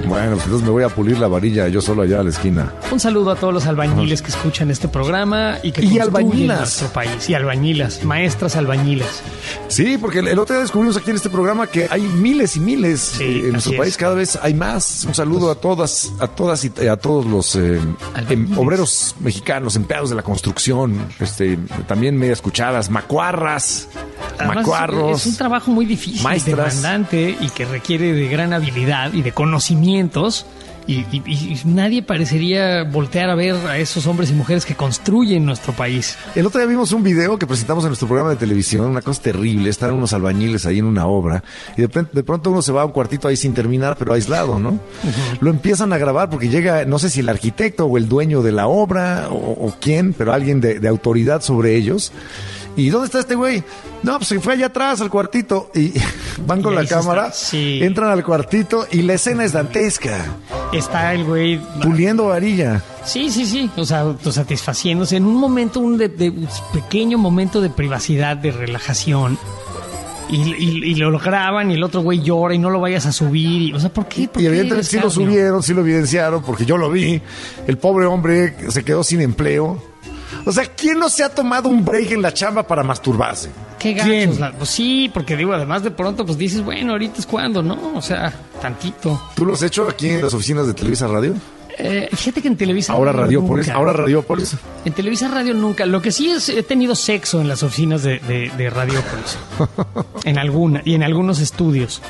Bueno, pues entonces me voy a pulir la varilla yo solo allá a la esquina. Un saludo a todos los albañiles que escuchan este programa y que Y construyen albañilas. nuestro país. Y albañilas, maestras albañilas. Sí, porque el, el otro día descubrimos aquí en este programa que hay miles y miles Sí, eh, en nuestro así país, es. cada vez hay más. Un saludo a todas, a todas y a todos los eh, Albañiles. em, obreros mexicanos, empleados de la construcción, este, también media escuchadas, macuarras, Además, macuarros. es un trabajo muy difícil, maestras. demandante y que requiere de gran habilidad y de conocimientos. Y, y- y nadie parecería voltear a ver a esos hombres y mujeres que construyen nuestro país. El otro día vimos un video que presentamos en nuestro programa de televisión, una cosa terrible, están unos albañiles ahí en una obra y de, pronto- de pronto uno se va a un cuartito ahí sin terminar, pero aislado, ¿no? Lo empiezan a grabar porque llega, no sé si el arquitecto o el dueño de la obra o, o quién, pero alguien de, de autoridad sobre ellos. ¿Y dónde está este güey? No, pues se fue allá atrás al cuartito y van con Y la ahí se cámara, está, sí. entran al cuartito y la escena es dantesca, Está el güey... puliendo varilla. Sí, sí, sí. O sea, autosatisfaciéndose en un momento, un, de, de- un pequeño momento de privacidad, de relajación. Y, y- y lo graban y el otro güey llora y no lo vayas a subir. Y, o sea, ¿por qué? ¿Por Y qué evidentemente sí lo escarnio? subieron, sí lo evidenciaron, porque yo lo vi. El pobre hombre se quedó sin empleo. O sea, ¿quién no se ha tomado un break en la chamba para masturbarse? Qué ¿Quién? gachos. la- pues sí, porque digo, además de pronto, pues dices, bueno, ahorita es cuando, ¿no? O sea, tantito. ¿Tú lo has hecho aquí en las oficinas de Televisa Radio? Eh, fíjate que en Televisa Ahora Radio Radiopolis, nunca. ahora Radiopolis. En Televisa Radio nunca. Lo que sí es, he tenido sexo en las oficinas de, de, de Radiopolis. En alguna, y en algunos estudios.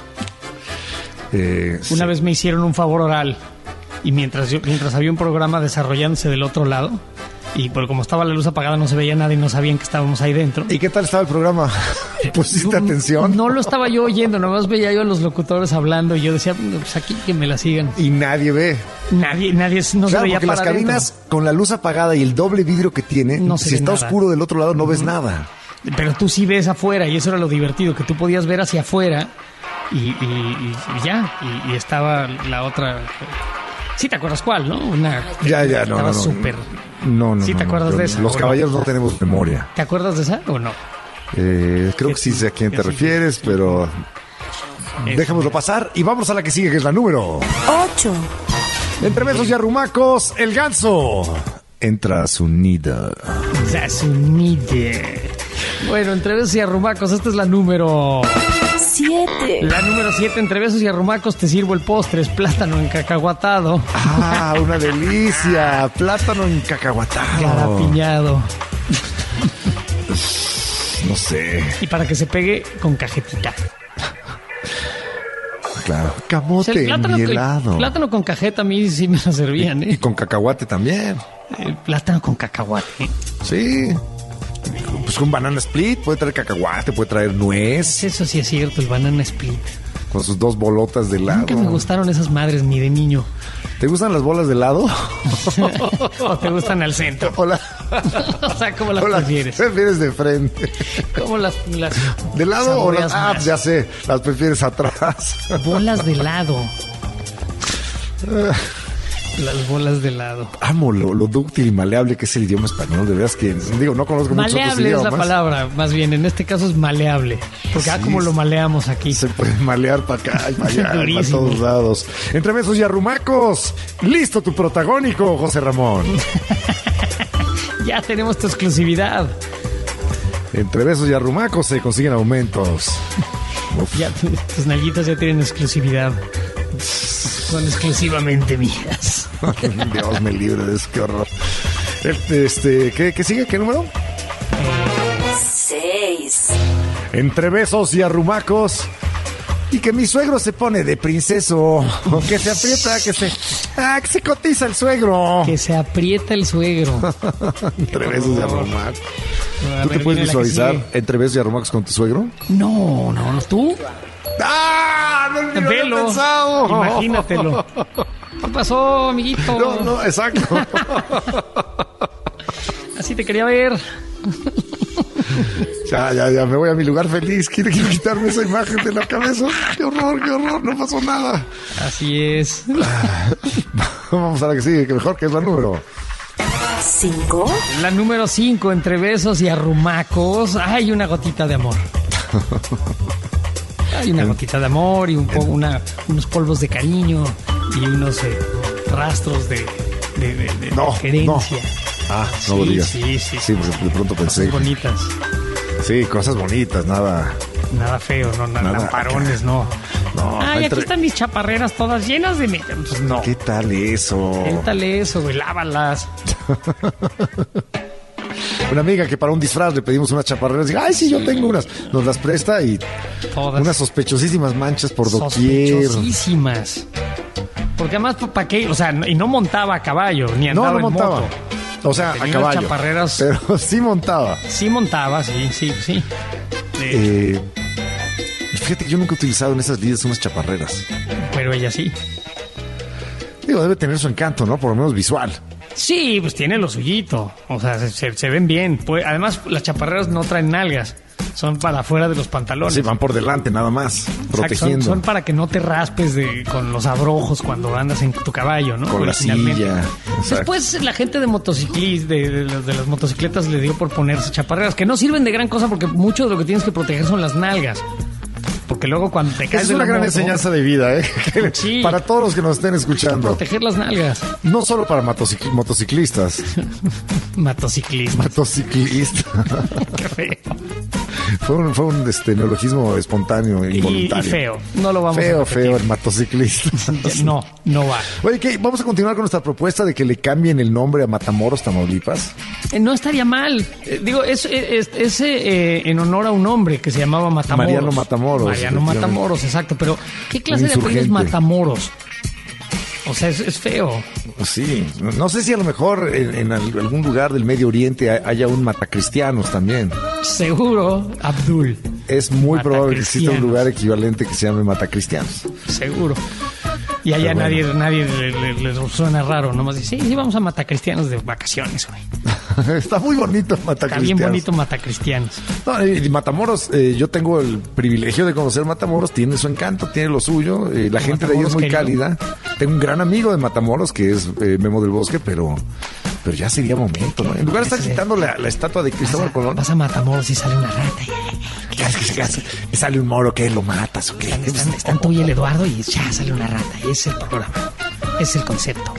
Eh, Una sí. vez me hicieron un favor oral y mientras yo, mientras había un programa desarrollándose del otro lado y por como estaba la luz apagada no se veía nada y no sabían que estábamos ahí dentro. ¿Y qué tal estaba el programa? ¿Pusiste atención? No lo estaba yo oyendo, nomás veía yo a los locutores hablando y yo decía, pues aquí que me la sigan. Y nadie ve. Nadie, nadie no se Claro, veía porque para las cabinas con la luz apagada y el doble vidrio que tiene, No se si ve está nada. oscuro del otro lado no ves nada. adentro. Pero tú sí ves afuera y eso era lo divertido, que tú podías ver hacia afuera y, y- y- y ya, y, y estaba la otra... Sí, ¿te acuerdas cuál, no? Una, Ya, ya, no, estaba no, no. súper... No, no. ¿Sí no, te no, acuerdas yo- de esa? Los ¿O no? caballeros no tenemos memoria. ¿Te acuerdas de esa o no? Eh, creo que sí sé a quién te Que sí. refieres, pero dejémoslo pasar y vamos a la que sigue, que es la número. ocho. Entre besos y arrumacos, el ganso entra a su nido. That's unide. Bueno, entre besos y arrumacos, esta es la número... siete. La número siete, entre besos y arrumacos te sirvo el postre, es plátano encacahuatado, Ah, una delicia. Plátano encacahuatado. garapiñado. No sé. Y para que se pegue con cajetita. Claro. O sea, Camote el plátano, el mielado. plátano con cajeta a mí sí me lo servían, Y ¿eh? con cacahuate también. El plátano con cacahuate. Sí. Pues con banana split puede traer cacahuate, puede traer nuez, Eso sí es cierto, el banana split. con sus dos bolotas de helado. Nunca me gustaron esas madres ni de niño. ¿Te gustan las bolas de helado? ¿O te gustan al centro? Hola. O sea, ¿cómo las Hola. prefieres? Prefieres de frente. ¿Cómo las, las ¿De lado o las? saboreas Ah, más? ya sé. Las prefieres atrás. Bolas de helado. Las bolas de helado. Amo lo, lo dúctil y maleable que es el idioma español. De veras que, digo, no conozco muchos otros Maleable es la idiomas. palabra, más bien. En este caso es maleable. Porque ah, Sí, como lo sí. maleamos aquí. Se puede malear para acá y para allá, para Durísimo. todos lados. Entre besos y arrumacos. Listo tu protagónico, José Ramón. Ya tenemos tu exclusividad. Entre besos y arrumacos se consiguen aumentos. Uf. Ya tu- tus nalguitas ya tienen exclusividad. Son exclusivamente mías. Dios me libre de eso, qué horror. Este, este, ¿qué, qué sigue? ¿Qué número? seis. Entre besos y arrumacos. Y que mi suegro se pone de princeso. Que se aprieta, que se. Ah, que se cotiza el suegro. Que se aprieta el suegro. Entre besos y arrumacos. A ¿Tú te ver, puedes viene la que visualizar sigue. entre besos y arrumacos con tu suegro? No, no, no. ¿Tú? ¡Ah! No, no lo había Velo. pensado. Imagínatelo. ¿Qué pasó, amiguito? No, no, exacto. Así te quería ver. Ya, ya, ya, me voy a mi lugar feliz. Quiero, quiero quitarme esa imagen de la cabeza. ¡Qué horror, qué horror! No pasó nada. Así es. Vamos a la que sigue, que mejor que es la número. cinco. La número cinco, entre besos y arrumacos, hay una gotita de amor. Hay una gotita de amor y un po- una, unos polvos de cariño. y unos eh, rastros de, de, de, de No, gerencia. no. Ah, no Sí, lo digas. sí, sí. Sí, porque de pronto pensé. Cosas bonitas. Sí, cosas bonitas, nada. Nada feo, no, nada, Nada. lamparones, no. No, Ay, entre- aquí están mis chaparreras todas llenas de... Pues no. ¿Qué tal eso? ¿Qué tal eso, güey? Lávalas. Una amiga que para un disfraz le pedimos unas chaparreras. Dice, ay, sí, yo tengo unas. Nos las presta y Todas. unas sospechosísimas manchas por doquier. Sospechosísimas. Porque además, ¿para qué? O sea, y no montaba a caballo, ni No, andaba no en montaba. moto. O sea, Tenía a unas caballo. chaparreras. Pero sí montaba. Sí montaba, sí, sí, sí. De- Eh, fíjate que yo nunca he utilizado en esas vidas unas chaparreras. Pero ella sí. Digo, debe tener su encanto, ¿no? Por lo menos visual. Sí, pues tiene lo suyito. O sea, se, se- se ven bien. Pues, además, las chaparreras no traen nalgas. Son para afuera de los pantalones. Sí, van por delante nada más, Exacto, protegiendo. Son, son para que no te raspes de, con los abrojos cuando andas en tu caballo, ¿no? Con la Originalmente. silla. Exacto. Después la gente de motociclistas, de, de, las- de las motocicletas le dio por ponerse chaparreras, que no sirven de gran cosa porque mucho de lo que tienes que proteger son las nalgas. Porque luego cuando te caes Es de una la gran moto, enseñanza de vida, ¿eh? Sí. Para todos los que nos estén escuchando. proteger las nalgas. No solo para motocicl- motociclistas. Motociclistas. Motociclista. Qué feo. Fue un, fue un este, neologismo espontáneo e Y, involuntario. y feo. No lo vamos a Feo, repetir. feo, el motociclista. No, no va. Oye, ¿qué? Vamos a continuar con nuestra propuesta de que le cambien el nombre a Matamoros, Tamaulipas. Eh, No estaría mal. Eh, digo, es, es, es, eh, en honor a un hombre que se llamaba Matamoros. Mariano Matamoros, Mariano efectivamente. Matamoros, exacto. Pero, ¿qué clase Un de apellido es insurgente. Matamoros? O sea, es, es feo. Sí, no sé si a lo mejor en, en al- algún lugar del Medio Oriente hay- haya un Matacristianos también. Seguro, Abdul. Es muy probable que exista un Matacristianos. lugar equivalente que se llame Matacristianos. Seguro. Y allá Pero nadie, bueno. nadie le, le- les suena raro. Nomás dice, sí, sí, vamos a Matacristianos de vacaciones, güey. Está muy bonito Está Matacristianos. bien bonito Matacristianos. No, y Matamoros, eh, yo tengo el privilegio de conocer Matamoros, tiene su encanto, tiene lo suyo, eh, la gente de ahí es Matamoros muy querido. cálida. Tengo un gran amigo de Matamoros que es eh, Memo del Bosque, pero pero ya sería momento, ¿no? En lugar de estar quitando la, la estatua de Cristóbal Colón, Vas a Matamoros y sale una rata. ¿qué haces? ¿Qué haces? ¿Sale un moro que lo matas o qué? Están, están tú y el Eduardo y ya sale una rata. Y ese es el programa. Ese es el concepto.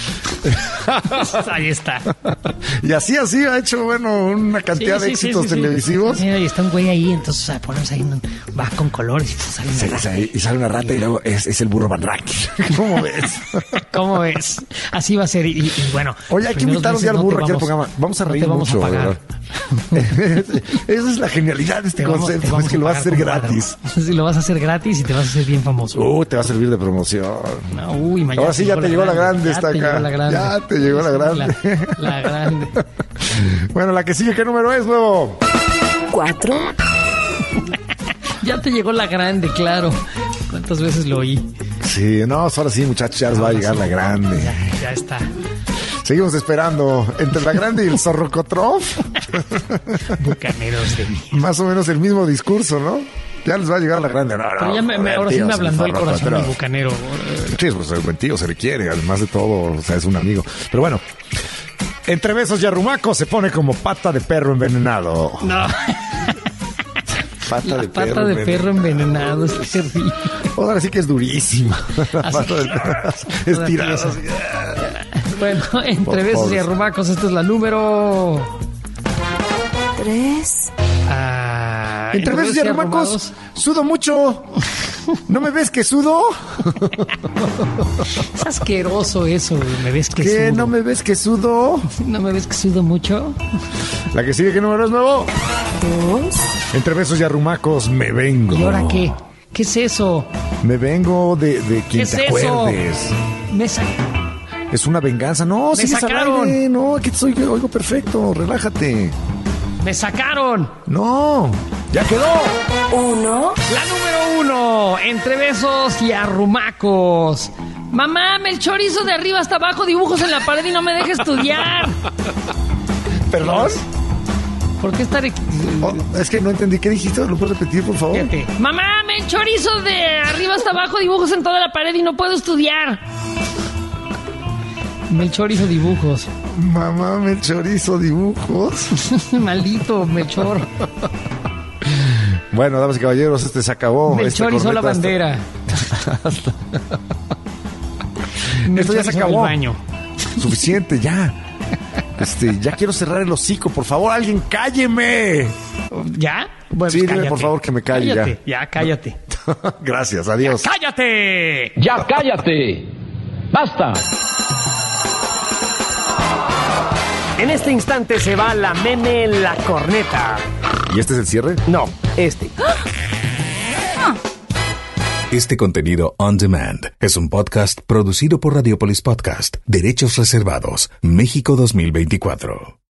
Ahí está. Y así, así ha hecho, bueno, una cantidad Sí, de sí, sí, éxitos sí, sí. televisivos. Mira, y está un güey ahí, entonces o sea, ponemos ahí, un, va con colores y pues, sale una Sí, rata. sí, y sale una rata y luego es, es el burro Van Ranking. ¿Cómo ves? ¿Cómo ves? Así va a ser. Y, y bueno. Oye, hay que primeros invitar un meses día al no te burro aquí al vamos- programa. Vamos a no te reír vamos mucho, a de pagar. verdad. Esa es la genialidad de este Te vamos- te concepto, vamos es que lo vas a hacer pagar con gratis. cuadro. Sí, lo vas a hacer gratis y te vas a hacer bien famoso. Uh, te va a servir de promoción. No, uy, mañana Ahora sí ya te llegó la grande, ya está te acá. llegó la grande. Ya te llegó la Sí, grande. La, la grande. Bueno, la que sigue, ¿qué número es, nuevo? cuatro, Ya te llegó la grande, claro. ¿Cuántas veces lo oí? Sí, no, ahora sí, muchachos, ya les va a llegar la grande. Ya, ya está. Seguimos esperando. Entre la grande y el zorrocotrof, Bucaneros de mí. más o menos el mismo discurso, ¿no? Ya les va a llegar la grande. No, no, Pero ya me, me- joder, ahora sí tío, me es un ablandó el corazón zorrocotrof. el bucanero. Sí, pues el buen tío se le quiere, además de todo, o sea, es un amigo. Pero bueno, entre besos y arrumacos se pone como pata de perro envenenado. No, Pata la de pata perro de perro envenenado es terrible. Ahora sí que es durísima. La Así pata de que- perro estirada. Toda así. Bueno, entre Por besos favor. y arrumacos, esta es la número... tres, Ah, Entre besos y arrumacos, sudo mucho. ¿No me ves que sudo? Es asqueroso eso, ¿me ves que ¿Qué? sudo? ¿No me ves que sudo? ¿No me ves que sudo mucho? La que sigue, ¿qué número es, nuevo? dos, Entre besos y arrumacos me vengo. ¿Y ahora qué? ¿Qué es eso? Me vengo de, de ¿Qué quien es te eso? acuerdes. Me sa- Es una venganza. No, Me sigues al sacaron. aire. No, aquí soy, oigo perfecto. Relájate. ¡Me sacaron! No, ya quedó. uno, La número uno, entre besos y arrumacos. Mamá, me el chorizo de arriba hasta abajo, dibujos en la pared y no me deja estudiar. ¿Perdón? ¿Por qué estar... Oh, es que no entendí. ¿Qué dijiste? ¿Lo puedes repetir, por favor? Fíjate. Mamá, me el chorizo de arriba hasta abajo, dibujos en toda la pared y no puedo estudiar. Melchor hizo dibujos. Mamá, me chorizo dibujos. Maldito Melchor. Bueno, damas y caballeros, este se acabó. Melchor Esta hizo la corneta bandera. Me Esto ya se chorizo del acabó. baño. Suficiente, ya. Este, ya quiero cerrar el hocico. Por favor, alguien cálleme. ¿Ya? Bueno, Sí, pues dime, cállate. por favor, que me calle ya. Cállate, ya, cállate. Gracias, adiós. ¡Cállate! ¡Ya cállate! ¡Basta! En este instante se va la meme La Corneta. ¿Y este es el cierre? No, este. Este contenido on demand es un podcast producido por Radiopolis Podcast, Derechos Reservados, México dos mil veinticuatro.